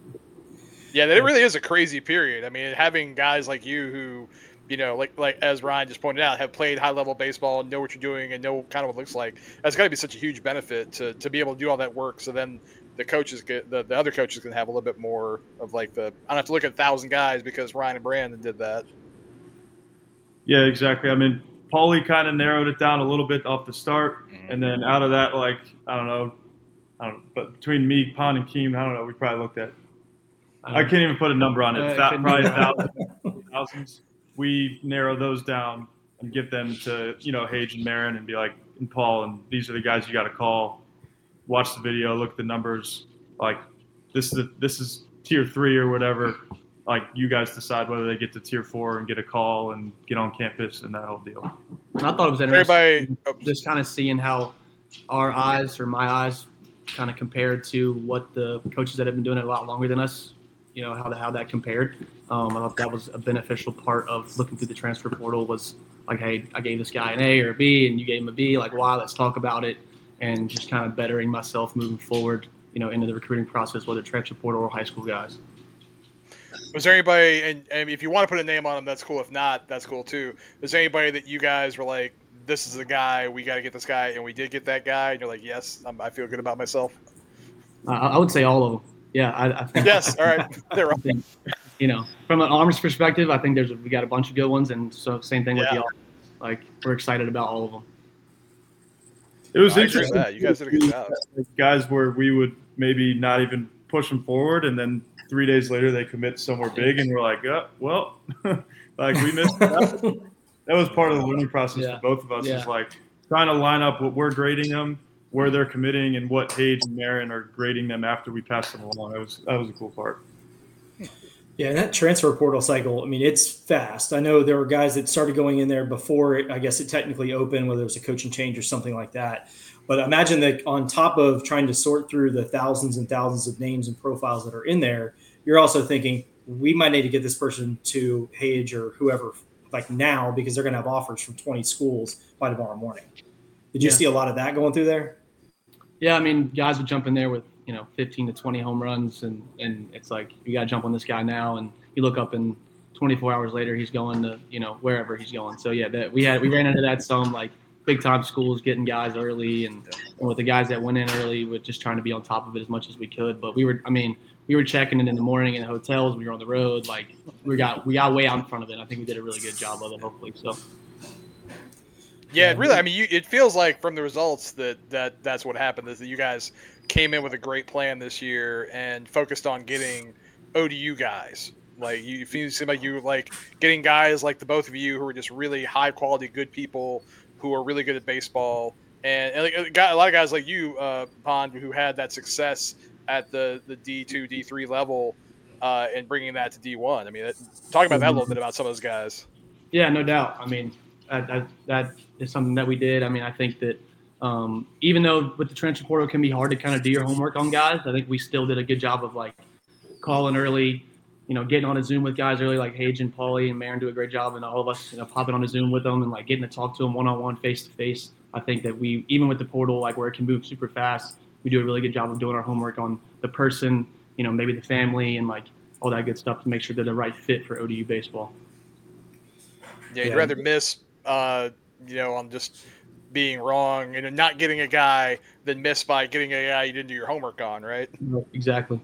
yeah, it really is a crazy period. I mean, having guys like you who, you know, like like as Ryan just pointed out, have played high level baseball, know what you're doing, and know kind of what it looks like. That's got to be such a huge benefit to to be able to do all that work. So then the coaches get the, the other coaches can have a little bit more of like the I don't have to look at a thousand guys because Ryan and Brandon did that. Yeah, exactly. I mean, Paulie kind of narrowed it down a little bit off the start, mm-hmm. and then out of that, like I don't know, I don't know, but between me, Pon, and Keem, I don't know, we probably looked at. Um, I can't even put a number on it. Uh, that, probably thousands, thousands. We narrow those down and give them to you know Hage and Marin and be like, and Paul, and these are the guys you got to call. Watch the video, look at the numbers. Like this is the, this is tier three or whatever. Like you guys decide whether they get to tier four and get a call and get on campus and that whole deal. I thought it was interesting. Everybody, just kind of seeing how our eyes or my eyes kind of compared to what the coaches that have been doing it a lot longer than us, you know, how, the, how that compared. Um, I thought that was a beneficial part of looking through the transfer portal was like, hey, I gave this guy an A or a B and you gave him a B. Like, why? Let's talk about it and just kind of bettering myself moving forward, you know, into the recruiting process, whether transfer portal or high school guys. Was there anybody, and, and if you want to put a name on them, that's cool. If not, that's cool too. Is there anybody that you guys were like, this is the guy, we got to get this guy, and we did get that guy, and you're like, yes, I'm, I feel good about myself? Uh, I would say all of them. Yeah, I, I think. Yes, all right. They're I think, you know, from an arms perspective, I think there's a, we got a bunch of good ones, and so same thing with Yeah. the offense. Like we're excited about all of them. It was I agree interesting. with that. You guys did a good job. Guys where we would maybe not even push them forward, and then three days later they commit somewhere big, and we're like, oh, well, like we missed that. That was part of the learning process Yeah. for both of us. Yeah. Is like trying to line up what we're grading them, where they're committing, and what Hage and Marin are grading them after we pass them along. That was that was a cool part. Yeah, and that transfer portal cycle, I mean, it's fast. I know there were guys that started going in there before it, I guess it technically opened, whether it was a coaching change or something like that. But imagine that on top of trying to sort through the thousands and thousands of names and profiles that are in there, you're also thinking, we might need to get this person to Hage or whoever, like now, because they're going to have offers from twenty schools by tomorrow morning. Did you Yeah. see a lot of that going through there? Yeah, I mean, guys would jump in there with, you know, fifteen to twenty home runs, and, and it's like, you got to jump on this guy now. And you look up and twenty-four hours later, he's going to, you know, wherever he's going. So, yeah, that we had we ran into that some, like, big-time schools getting guys early. And, and with the guys that went in early, we're just trying to be on top of it as much as we could. But we were, I mean, we were checking it in the morning in the hotels. We were on the road. Like, we got we got way out in front of it. I think we did a really good job of it, hopefully. So. Yeah, it really. I mean, you, it feels like from the results that, that that's what happened. Is that you guys came in with a great plan this year and focused on getting O D U guys. Like you feel seem like you like getting guys like the both of you who are just really high quality, good people who are really good at baseball, and, and like, got a lot of guys like you, uh, Pond, who had that success at the the D two, D three level, uh, and bringing that to D one. I mean, that, talk about that a little bit about some of those guys. Yeah, no doubt. I mean, that, that, that is something that we did. I mean, I think that um, even though with the transfer portal it can be hard to kind of do your homework on guys, I think we still did a good job of like calling early, you know, getting on a Zoom with guys early, like Hage and Paulie and Marin do a great job, and all of us, you know, popping on a Zoom with them and like getting to talk to them one-on-one, face-to-face. I think that we, even with the portal, like where it can move super fast, we do a really good job of doing our homework on the person, you know, maybe the family and like all that good stuff to make sure they're the right fit for O D U baseball. Yeah, you'd Yeah. rather miss, uh, you know, on just being wrong and not getting a guy than miss by getting a guy you didn't do your homework on, right? Exactly.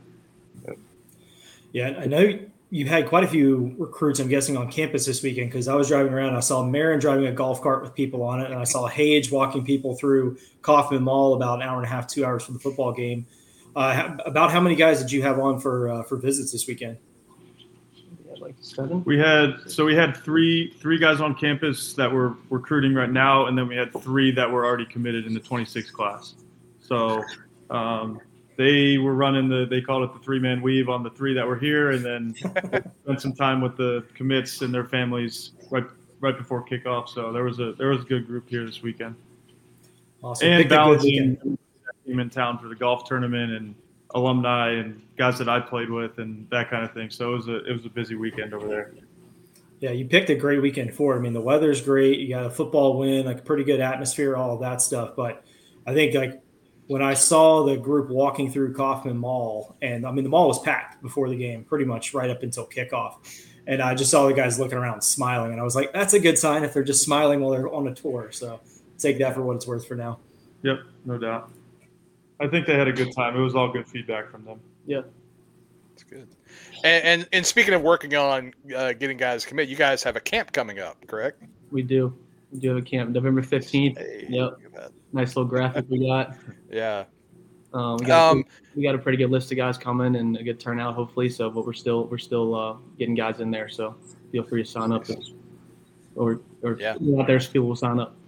Yeah, I know you had quite a few recruits, I'm guessing, on campus this weekend because I was driving around. I saw Marin driving a golf cart with people on it, and I saw Hage walking people through Kaufman Mall about an hour and a half, two hours for the football game. Uh, about how many guys did you have on for uh, for visits this weekend? Like seven. We had so we had three three guys on campus that were recruiting right now, and then we had three that were already committed in the twenty-six class. So um, they were running the they called it the three man weave on the three that were here, and then spent some time with the commits and their families right right before kickoff. So there was a there was a good group here this weekend, Awesome. and Picked a good balancing weekend. team in town for the golf tournament and alumni and guys that I played with and that kind of thing. So it was a it was a busy weekend over there. Yeah, you picked a great weekend for it. I mean, the weather's great. You got a football win, like a pretty good atmosphere, all of that stuff. But I think like when I saw the group walking through Kaufman Mall, and I mean the mall was packed before the game, pretty much right up until kickoff. And I just saw the guys looking around smiling, and I was like, that's a good sign if they're just smiling while they're on a tour. So take that for what it's worth for now. Yep, no doubt. I think they had a good time. It was all good feedback from them. Yeah. That's good. And, and and speaking of working on uh, getting guys commit, you guys have a camp coming up, correct? We do. We do have a camp November fifteenth. Hey, Yep. look at that. Nice little graphic we got. Yeah. Um, we got Um, we got a pretty good list of guys coming and a good turnout hopefully. So, but we're still we're still uh, getting guys in there. So feel free to sign up, or or Yeah. out there so people will sign up.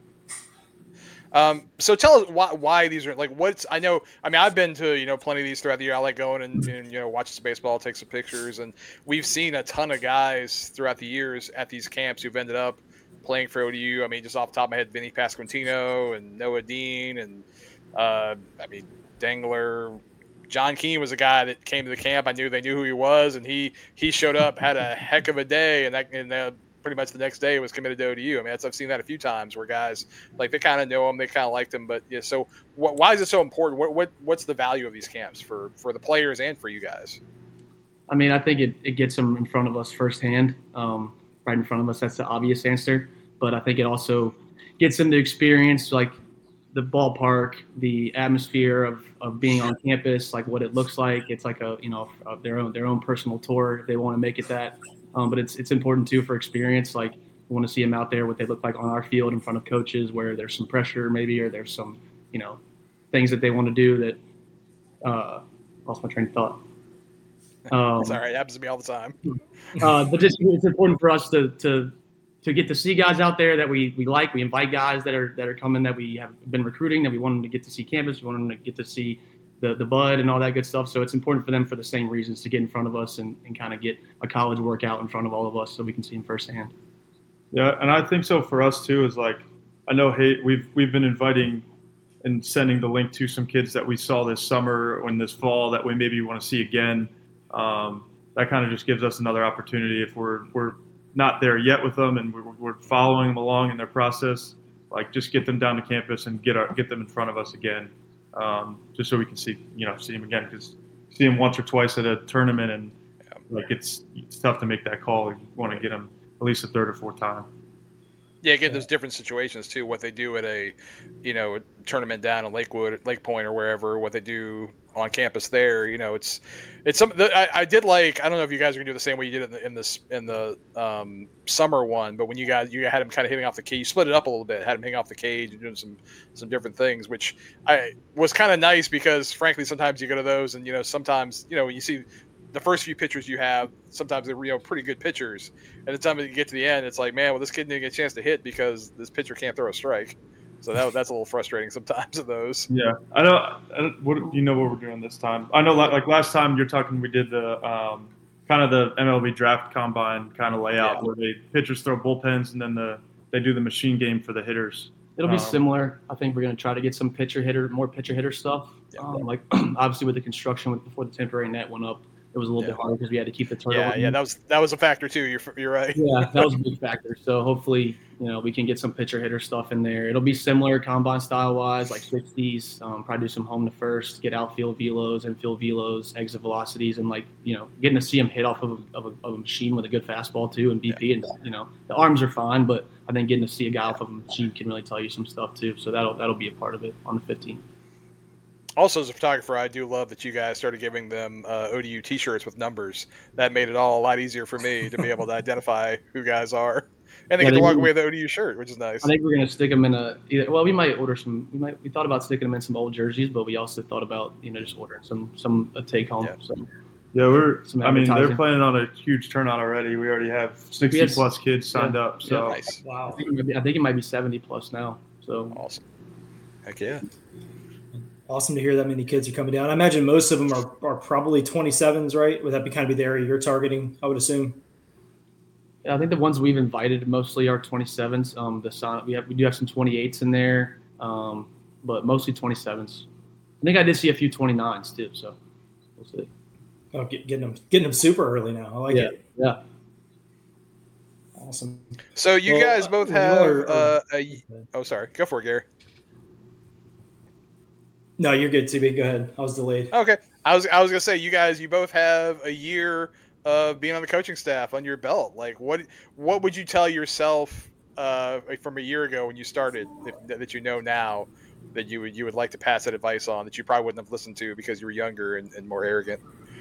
Um, so tell us why, why these are like what's I know I mean I've been to you know plenty of these throughout the year. I like going and, and you know watch some baseball, take some pictures, and we've seen a ton of guys throughout the years at these camps who've ended up playing for O D U. I mean, just off the top of my head, Vinny Pasquantino and Noah Dean and uh, I mean Dangler. John Keane was a guy that came to the camp. I knew they knew who he was, and he he showed up, had a heck of a day, and that and uh, pretty much the next day was committed to O D U. I mean, that's, I've seen that a few times where guys like they kind of know him, they kind of liked him, but yeah. So wh- why is it so important? What what what's the value of these camps for for the players and for you guys? I mean, I think it, it gets them in front of us firsthand, um, right in front of us. That's the obvious answer. But I think it also gets them to experience like the ballpark, the atmosphere of, of being on campus, like what it looks like. It's like a, you know, uh, their own, their own personal tour if they want to make it that. Um, but it's, it's important too for experience. Like we want to see them out there, what they look like on our field in front of coaches where there's some pressure maybe, or there's some, you know, things that they want to do that, uh, lost my train of thought. Um, it's all right. It happens to me all the time. uh, but just, it's important for us to, to, to get to see guys out there that we, we like. We invite guys that are that are coming that we have been recruiting, that we want them to get to see campus. We want them to get to see the, the bud and all that good stuff. So it's important for them for the same reasons to get in front of us and, and kind of get a college workout in front of all of us so we can see them firsthand. Yeah, and I think so for us too is like, I know hey, we've we've been inviting and sending the link to some kids that we saw this summer or in this fall that we maybe want to see again. Um, that kind of just gives us another opportunity if we're we're not there yet with them and we're, we're following them along in their process, like just get them down to campus and get our, get them in front of us again, um, just so we can see, you know, see them again, because see them once or twice at a tournament and like it's, it's tough to make that call. You want to get them at least a third or fourth time. Yeah, again, there's different situations too. What they do at a, you know, a tournament down in Lakewood, Lake Point, or wherever. What they do on campus there, you know, it's, it's something that I, I did like. I don't know if you guys are gonna do the same way you did in the in this in the um, summer one, but when you guys you had him kind of hitting off the cage, you split it up a little bit, had him hitting off the cage and doing some some different things, which I was kind of nice because frankly, sometimes you go to those and you know sometimes you know you see. The first few pitchers you have, sometimes they're you know pretty good pitchers, and the time that you get to the end, it's like, man, well, this kid didn't get a chance to hit because this pitcher can't throw a strike. So that that's a little frustrating sometimes of those. Yeah, I know. I don't, what you know what we're doing this time? I know, like last time you're talking, we did the um, kind of the M L B draft combine kind of layout yeah. where they pitchers throw bullpens and then the they do the machine game for the hitters. It'll be um, similar. I think we're going to try to get some pitcher hitter, more pitcher hitter stuff. Yeah. Um, like obviously with the construction with, before the temporary net went up. It was a little yeah. bit harder because we had to keep the turtle. Yeah, yeah, that was that was a factor too. You're you're right. Yeah, that was a big factor. So hopefully, you know, we can get some pitcher hitter stuff in there. It'll be similar combine style wise, like sixties. Um, probably do some home to first, get outfield velos, infield velos, exit velocities, and like you know, getting to see him hit off of a, of a, of a machine with a good fastball too, and B P. Yeah. And you know, the arms are fine, but I think getting to see a guy off of a machine can really tell you some stuff too. So that'll that'll be a part of it on the fifteenth. Also, as a photographer, I do love that you guys started giving them uh, O D U T-shirts with numbers. That made it all a lot easier for me to be able to identify who guys are, and they yeah, get to walk away with the O D U shirt, which is nice. I think we're gonna stick them in a. Either, well, we might order some. We might. We thought about sticking them in some old jerseys, but we also thought about you know just ordering some some a take home. Yeah. Some, yeah, we're. I mean, they're planning on a huge turnout already. We already have sixty had, plus kids signed yeah, up. So yeah, nice. Wow. I think, be, I think it might be seventy plus now. So awesome. Heck yeah. Awesome to hear that many kids are coming down. I imagine most of them are, are probably twenty-sevens, right? Would that be kind of be the area you're targeting, I would assume? Yeah, I think the ones we've invited mostly are twenty-sevens. Um, the son, we have we do have some twenty-eights in there, um, but mostly twenty-sevens. I think I did see a few twenty-nines too, so we'll see. Oh, get, getting them getting them super early now. I like yeah, it. Yeah. Awesome. So you well, guys both have are, uh, a. Oh, sorry. Go for it, Gary. No, you're good, T B. Go ahead. I was delayed. Okay. I was I was gonna say you guys you both have a year of being on the coaching staff on your belt. Like what what would you tell yourself uh, from a year ago when you started that, that you know now that you would you would like to pass that advice on that you probably wouldn't have listened to because you were younger and, and more arrogant?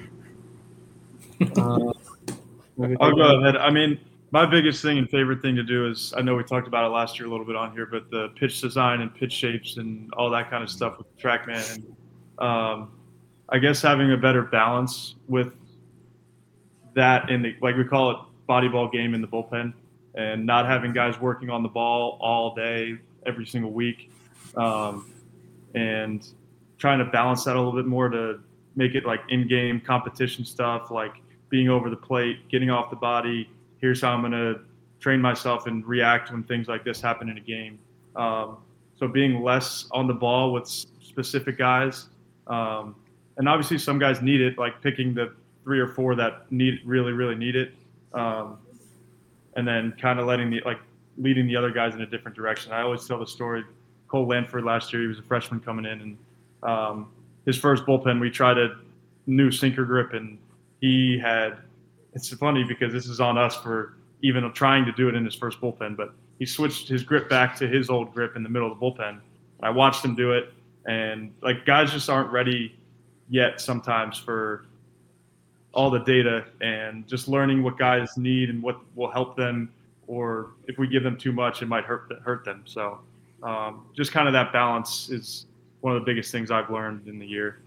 Uh, I'll go ahead. I mean, my biggest thing and favorite thing to do is, I know we talked about it last year a little bit on here, but the pitch design and pitch shapes and all that kind of stuff with TrackMan. And um, I guess having a better balance with that in the, like we call it, body ball game in the bullpen, and not having guys working on the ball all day, every single week, um, and trying to balance that a little bit more to make it like in-game competition stuff, like being over the plate, getting off the body. Here's how I'm going to train myself and react when things like this happen in a game. Um, so being less on the ball with specific guys. Um, and obviously some guys need it, like picking the three or four that need really, really need it. Um, and then kind of letting the, like leading the other guys in a different direction. I always tell the story, Cole Lanford last year, he was a freshman coming in, and um, his first bullpen, we tried a new sinker grip, and he had, it's funny because this is on us for even trying to do it in his first bullpen, but he switched his grip back to his old grip in the middle of the bullpen. I watched him do it, and like guys just aren't ready yet sometimes for all the data and just learning what guys need and what will help them, or if we give them too much, it might hurt hurt them. So um, just kind of that balance is one of the biggest things I've learned in the year.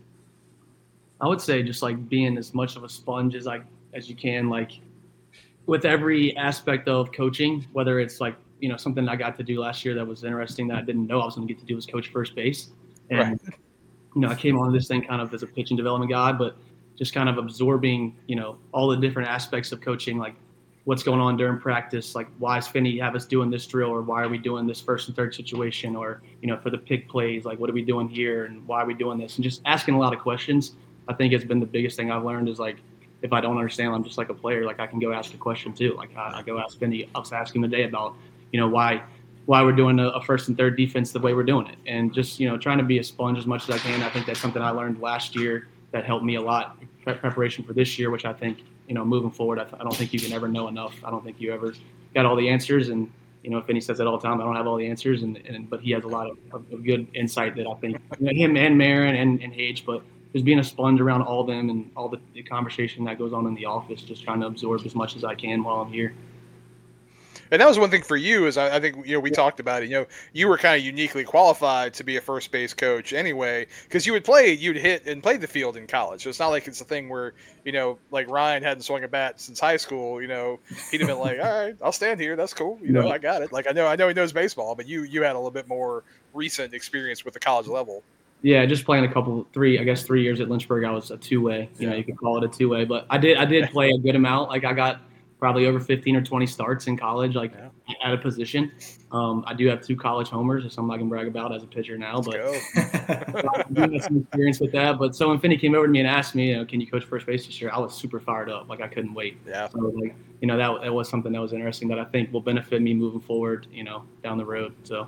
I would say just like being as much of a sponge as I as you can, like with every aspect of coaching, whether it's like, you know, something I got to do last year that was interesting that I didn't know I was going to get to do was coach first base. And, right. you know, I came on this thing kind of as a pitching development guy, but just kind of absorbing, you know, all the different aspects of coaching, like what's going on during practice, like why is Finney have us doing this drill, or why are we doing this first and third situation, or, you know, for the pick plays, like what are we doing here and why are we doing this, and just asking a lot of questions. I think it's been the biggest thing I've learned is like, if I don't understand, I'm just like a player, like I can go ask a question too. Like I, I go ask Finney, I was asking him today about, you know, why why we're doing a, a first and third defense the way we're doing it, and just, you know, trying to be a sponge as much as I can. I think that's something I learned last year that helped me a lot in preparation for this year, which I think, you know, moving forward, I, I don't think you can ever know enough. I don't think you ever got all the answers. And, you know, Finney says that all the time, I don't have all the answers. And, and but he has a lot of, of, of good insight that I think, you know, him and Marin and, and Hage, but just being a sponge around all them and all the, the conversation that goes on in the office, just trying to absorb as much as I can while I'm here. And that was one thing for you is I, I think, you know, we talked about it, you know, you were kind of uniquely qualified to be a first base coach anyway, because you would play, you'd hit and play the field in college. So it's not like it's a thing where, you know, like Ryan hadn't swung a bat since high school, you know, he'd have been like, all right, I'll stand here. That's cool. You know, right. I got it. Like, I know, I know he knows baseball, but you, you had a little bit more recent experience with the college level. Yeah, just playing a couple, three, I guess three years at Lynchburg, I was a two-way. You yeah. know, you could call it a two-way, but I did, I did play a good amount. Like I got probably over fifteen or twenty starts in college, like yeah. at a position. Um, I do have two college homers. It's something I can brag about as a pitcher now, but I do have some experience with that. But so when Finney came over to me and asked me, you know, can you coach first base this year? I was super fired up. Like I couldn't wait. Yeah. So like, you know, that, that was something that was interesting that I think will benefit me moving forward, you know, down the road. So.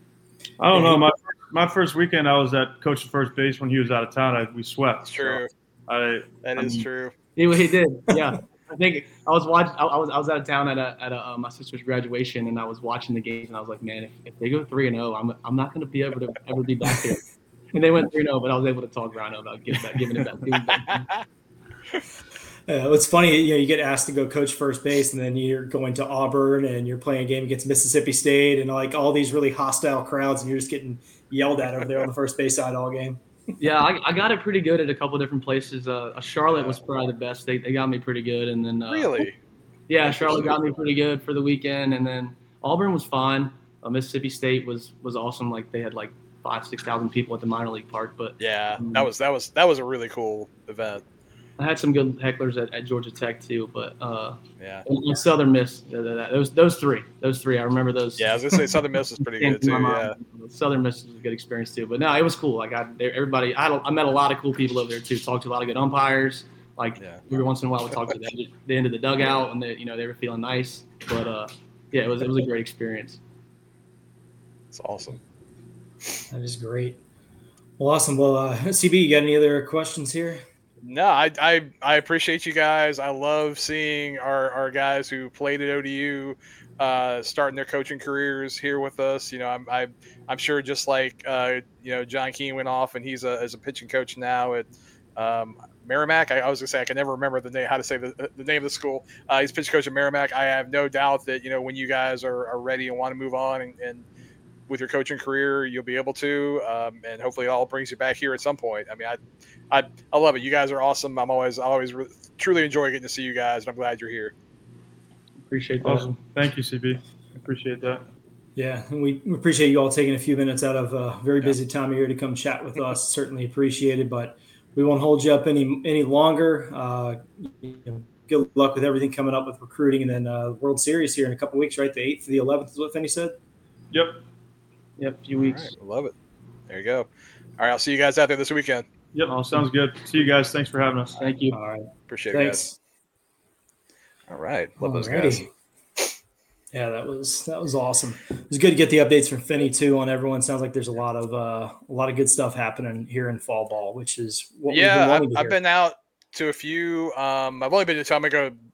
I don't know. My my first weekend, I was at coaching first base when he was out of town. I, we swept. That's true. So I, that I is mean, true. He, he did. Yeah. I think I was watching. I was I was out of town at a, at a, uh, my sister's graduation, and I was watching the games, and I was like, man, if, if they go three and zero, I'm I'm not going to be able to ever be back there. And they went three and zero, but I was able to talk Rhino about giving back, giving it back. Giving it back. Yeah, it's funny, you know, you get asked to go coach first base, and then you're going to Auburn, and you're playing a game against Mississippi State, and like all these really hostile crowds, and you're just getting yelled at over there on the first base side all game. Yeah, I, I got it pretty good at a couple different places. Uh, Charlotte was probably the best. They they got me pretty good, and then uh, really, yeah, Charlotte got me pretty good for the weekend, and then Auburn was fine. Uh, Mississippi State was was awesome. Like they had like five six thousand people at the minor league park. But yeah, um, that was that was that was a really cool event. I had some good hecklers at, at Georgia Tech too, but uh, yeah, and Southern Miss. Those those three, those three. I remember those. Yeah, I was gonna say Southern Miss is pretty good too. Yeah, Southern Miss was a good experience too. But no, it was cool. Like I, everybody, I, I met a lot of cool people over there too. Talked to a lot of good umpires. Like yeah. every once in a while, we talked to the, the end of the dugout, and they, you know, they were feeling nice. But uh, yeah, it was it was a great experience. It's awesome. That is great. Well, awesome. Well, uh, C B, you got any other questions here? No, I, I I appreciate you guys. I love seeing our, our guys who played at O D U uh, starting their coaching careers here with us. You know, I'm I, I'm sure just like uh, you know John Keane went off and he's a as a pitching coach now at um, Merrimack. I, I was gonna say I can never remember the name how to say the, the name of the school. Uh, he's pitching coach at Merrimack. I have no doubt that you know when you guys are, are ready and want to move on and, and with your coaching career, you'll be able to, um, and hopefully it all brings you back here at some point. I mean, I, I, I love it. You guys are awesome. I'm always, I always re- truly enjoy getting to see you guys, and I'm glad you're here. Appreciate that. Awesome. Thank you, C B. Appreciate that. Yeah, and we appreciate you all taking a few minutes out of a very busy time of year to come chat with us. Certainly appreciated, but we won't hold you up any any longer. Uh, you know, good luck with everything coming up with recruiting, and then uh, World Series here in a couple weeks, right? The eighth to the eleventh is what Finney said. Yep. Yep, a few weeks. Right, I love it. There you go. All right, I'll see you guys out there this weekend. Yep, awesome. Sounds good. See you guys. Thanks for having us. Thank you. All right. Appreciate Thanks. it, guys. All right. Love Alrighty. those guys. Yeah, that was that was awesome. It was good to get the updates from Finney too on everyone. Sounds like there's a lot of uh, a lot of good stuff happening here in fall ball, which is what yeah. we've been I've, wanting to I've hear. been out to a few. Um, I've only been to. I'm gonna go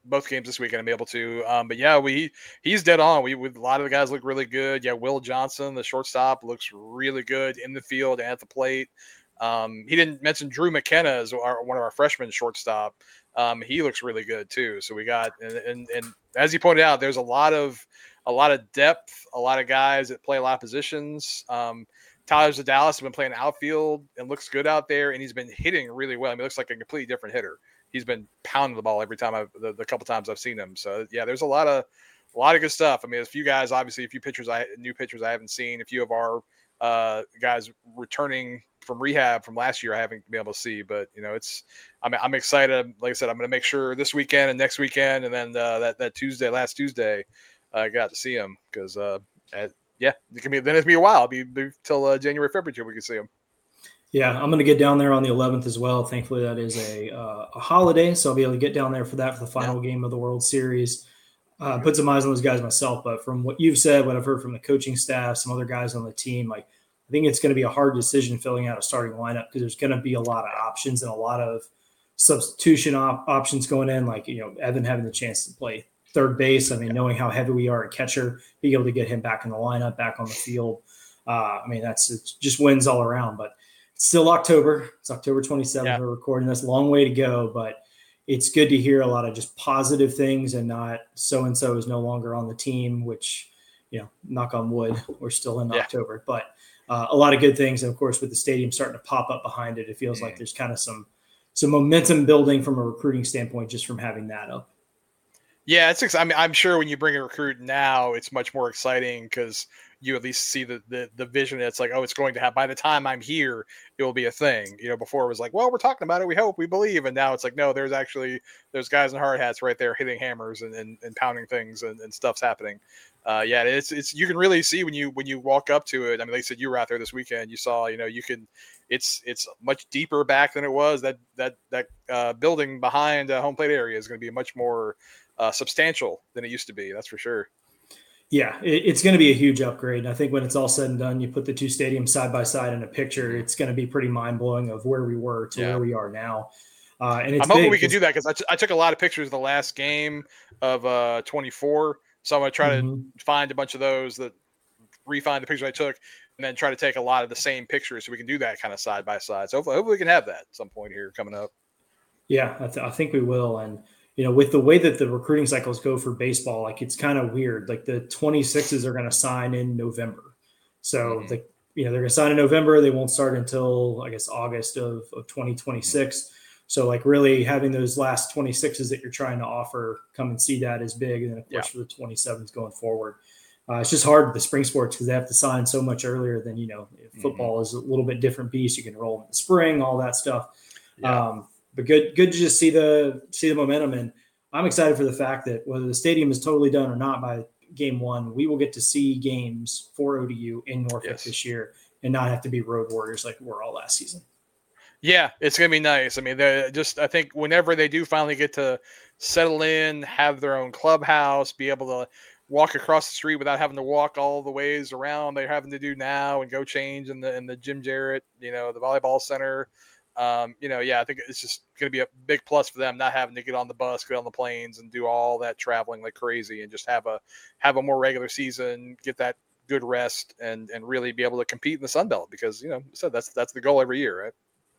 both games this weekend and be able to. Um, but yeah, we he's dead on. We with a lot of the guys look really good. Yeah, Will Johnson, the shortstop, looks really good in the field and at the plate. Um, he didn't mention Drew McKenna as our, one of our freshman shortstop. Um, he looks really good too. So we got and, and and as he pointed out, there's a lot of a lot of depth, a lot of guys that play a lot of positions. Um, Tyler Zadalis has been playing outfield and looks good out there, and he's been hitting really well. I mean, he looks like a completely different hitter. He's been pounding the ball every time I've the, the couple times I've seen him. So yeah, there's a lot of a lot of good stuff. I mean, a few guys, obviously, a few pitchers, I new pitchers I haven't seen. A few of our uh, guys returning from rehab from last year I haven't been able to see. But you know, it's I'm I'm excited. Like I said, I'm going to make sure this weekend and next weekend, and then uh, that that Tuesday, last Tuesday, I uh, got to see him because uh, at, yeah, it can be then it'll be a while. It'll be, be till uh, January, February till we can see him. Yeah, I'm going to get down there on the eleventh as well. Thankfully, that is a uh, a holiday, so I'll be able to get down there for that for the final yeah. game of the World Series. Uh, put some eyes on those guys myself, but from what you've said, what I've heard from the coaching staff, some other guys on the team, like I think it's going to be a hard decision filling out a starting lineup because there's going to be a lot of options and a lot of substitution op- options going in. Like you know, Evan having the chance to play third base. I mean, knowing how heavy we are at catcher, being able to get him back in the lineup, back on the field. Uh, I mean, that's it's just wins all around, but. Still October. It's October twenty-seventh. Yeah. We're recording this. Long way to go, but it's good to hear a lot of just positive things and not so-and-so is no longer on the team, which, you know, knock on wood, we're still in yeah. October. But uh, a lot of good things. And, of course, with the stadium starting to pop up behind it, it feels mm. like there's kind of some some momentum building from a recruiting standpoint just from having that up. Yeah, it's. I mean, I'm sure when you bring a recruit now, it's much more exciting because – you at least see the, the the vision. It's like, oh, it's going to have, by the time I'm here, it will be a thing. You know, before it was like, well, we're talking about it. We hope, we believe. And now it's like, no, there's actually, there's guys in hard hats right there hitting hammers and, and, and pounding things and, and stuff's happening. Uh, yeah, it's, it's, you can really see when you, when you walk up to it. I mean, they said you were out there this weekend, you saw, you know, you can, it's, it's much deeper back than it was. That, that, that uh, building behind uh, home plate area is going to be much more uh, substantial than it used to be. That's for sure. Yeah, it's going to be a huge upgrade. And I think when it's all said and done, you put the two stadiums side by side in a picture, it's going to be pretty mind blowing of where we were to yeah. where we are now. Uh, and it's I'm hoping we can do that because I, t- I took a lot of pictures of the last game of uh, twenty-four. So I'm going to try mm-hmm. to find a bunch of those that refine the pictures I took and then try to take a lot of the same pictures so we can do that kind of side by side. So hopefully, hopefully we can have that at some point here coming up. Yeah, I, th- I think we will. And you know, with the way that the recruiting cycles go for baseball, like it's kind of weird. Like the twenty-sixes are going to sign in November. So, mm-hmm. the, you know, they're going to sign in November. They won't start until, I guess, August of, of twenty twenty-six. Mm-hmm. So, like, really having those last twenty-sixes that you're trying to offer, come and see that is big. And then, of course, yeah. for the twenty-sevens going forward. Uh, it's just hard with the spring sports because they have to sign so much earlier than, you know, football mm-hmm. is a little bit different beast. You can roll in the spring, all that stuff. Yeah. Um, But good, good to just see the see the momentum, and I'm excited for the fact that whether the stadium is totally done or not by game one, we will get to see games for O D U in Norfolk yes. this year, and not have to be road warriors like we were all last season. Yeah, it's gonna be nice. I mean, they just I think whenever they do finally get to settle in, have their own clubhouse, be able to walk across the street without having to walk all the ways around they're having to do now, and go change in the in the Jim Jarrett, you know, the volleyball center. Um, you know, yeah, I think it's just going to be a big plus for them not having to get on the bus, get on the planes, and do all that traveling like crazy, and just have a have a more regular season, get that good rest, and and really be able to compete in the Sun Belt because you know, so that's that's the goal every year, right?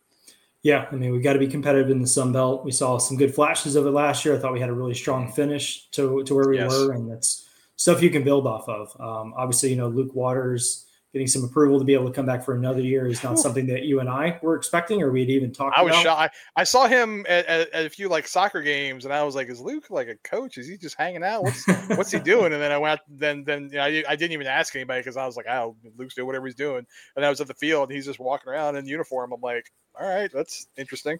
Yeah, I mean, we got to be competitive in the Sun Belt. We saw some good flashes of it last year. I thought we had a really strong finish to to where we yes. were, and that's stuff you can build off of. Um, obviously, you know, Luke Waters getting some approval to be able to come back for another year is not something that you and I were expecting or we'd even talked about. I was shocked. I, I saw him at, at, at a few like soccer games and I was like, is Luke like a coach? Is he just hanging out? What's what's he doing? And then I went, then, then you know, I, I didn't even ask anybody because I was like, oh, Luke's doing whatever he's doing. And I was at the field and he's just walking around in uniform. I'm like, all right, that's interesting.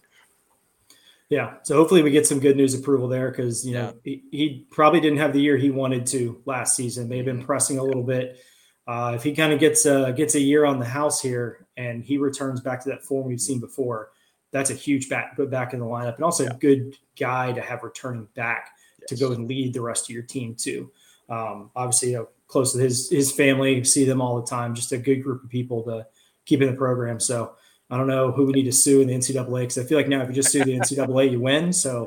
Yeah. So hopefully we get some good news approval there because, you know, yeah. he, he probably didn't have the year he wanted to last season. They've been pressing a little bit. Uh, if he kind of gets uh, gets a year on the house here and he returns back to that form we've seen before, that's a huge back put back in the lineup and also yeah. a good guy to have returning back yes. to go and lead the rest of your team too. Um, obviously, you know, close to his his family, see them all the time. Just a good group of people to keep in the program. So I don't know who we need to sue in the N C double A because I feel like now if you just sue the N C double A, you win. So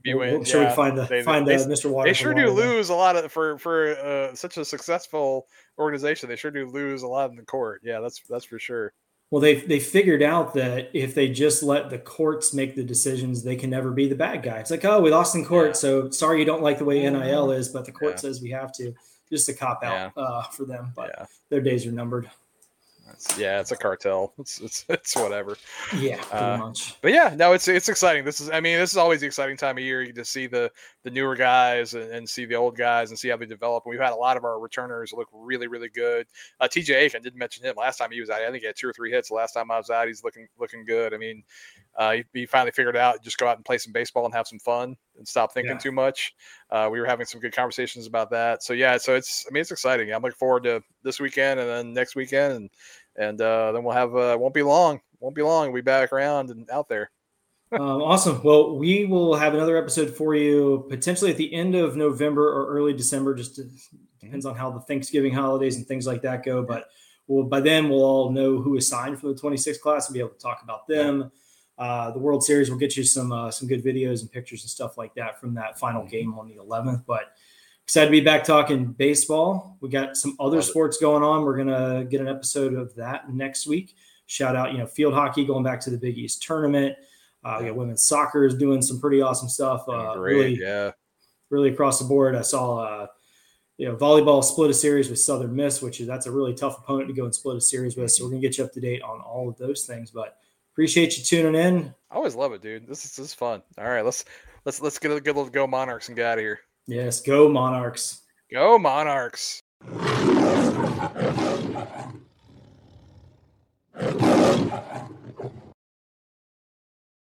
You win. We'll, sure, yeah. we find the they, find they, uh, Mister Waters. They sure do lose a lot of for for uh, such a successful organization. They sure do lose a lot in the court. Yeah, that's that's for sure. Well, they they figured out that if they just let the courts make the decisions, they can never be the bad guy. It's like, oh, we lost in court, yeah. so sorry you don't like the way N I L is, but the court yeah. says we have to. Just a cop out yeah. uh, for them, but yeah. their days are numbered. It's, yeah, it's a cartel. It's it's it's whatever. Yeah, pretty uh, much. But yeah, no, it's it's exciting. This is, I mean, this is always the exciting time of year. You get to see the the newer guys and, and see the old guys and see how they develop. And we've had a lot of our returners look really, really good. Uh, T J Aiken, didn't mention him last time he was out. I think he had two or three hits the last time I was out. He's looking looking good. I mean, uh, he, he finally figured out just go out and play some baseball and have some fun and stop thinking yeah. too much. Uh, we were having some good conversations about that. So yeah, so it's I mean it's exciting. I'm looking forward to this weekend and then next weekend and. And uh, then we'll have, uh, won't be long, won't be long. We'll be back around and out there. um, awesome. Well, we will have another episode for you potentially at the end of November or early December. Just to, depends on how the Thanksgiving holidays and things like that go. But we'll, by then we'll all know who is signed for the twenty-six class and be able to talk about them. Uh, the World Series will get you some uh, some good videos and pictures and stuff like that from that final game on the eleventh. But excited to be back talking baseball. We got some other Love sports it. going on. We're going to get an episode of that next week. Shout out, you know, field hockey going back to the Big East tournament. Uh, we got women's soccer is doing some pretty awesome stuff. Uh, Great, really, yeah. really across the board. I saw, uh, you know, volleyball split a series with Southern Miss, which is that's a really tough opponent to go and split a series with. So we're going to get you up to date on all of those things. But appreciate you tuning in. I always love it, dude. This is, this is fun. All right, let's let's let's get a good little go Monarchs and get out of here. Yes, go Monarchs. Go Monarchs. Thank you.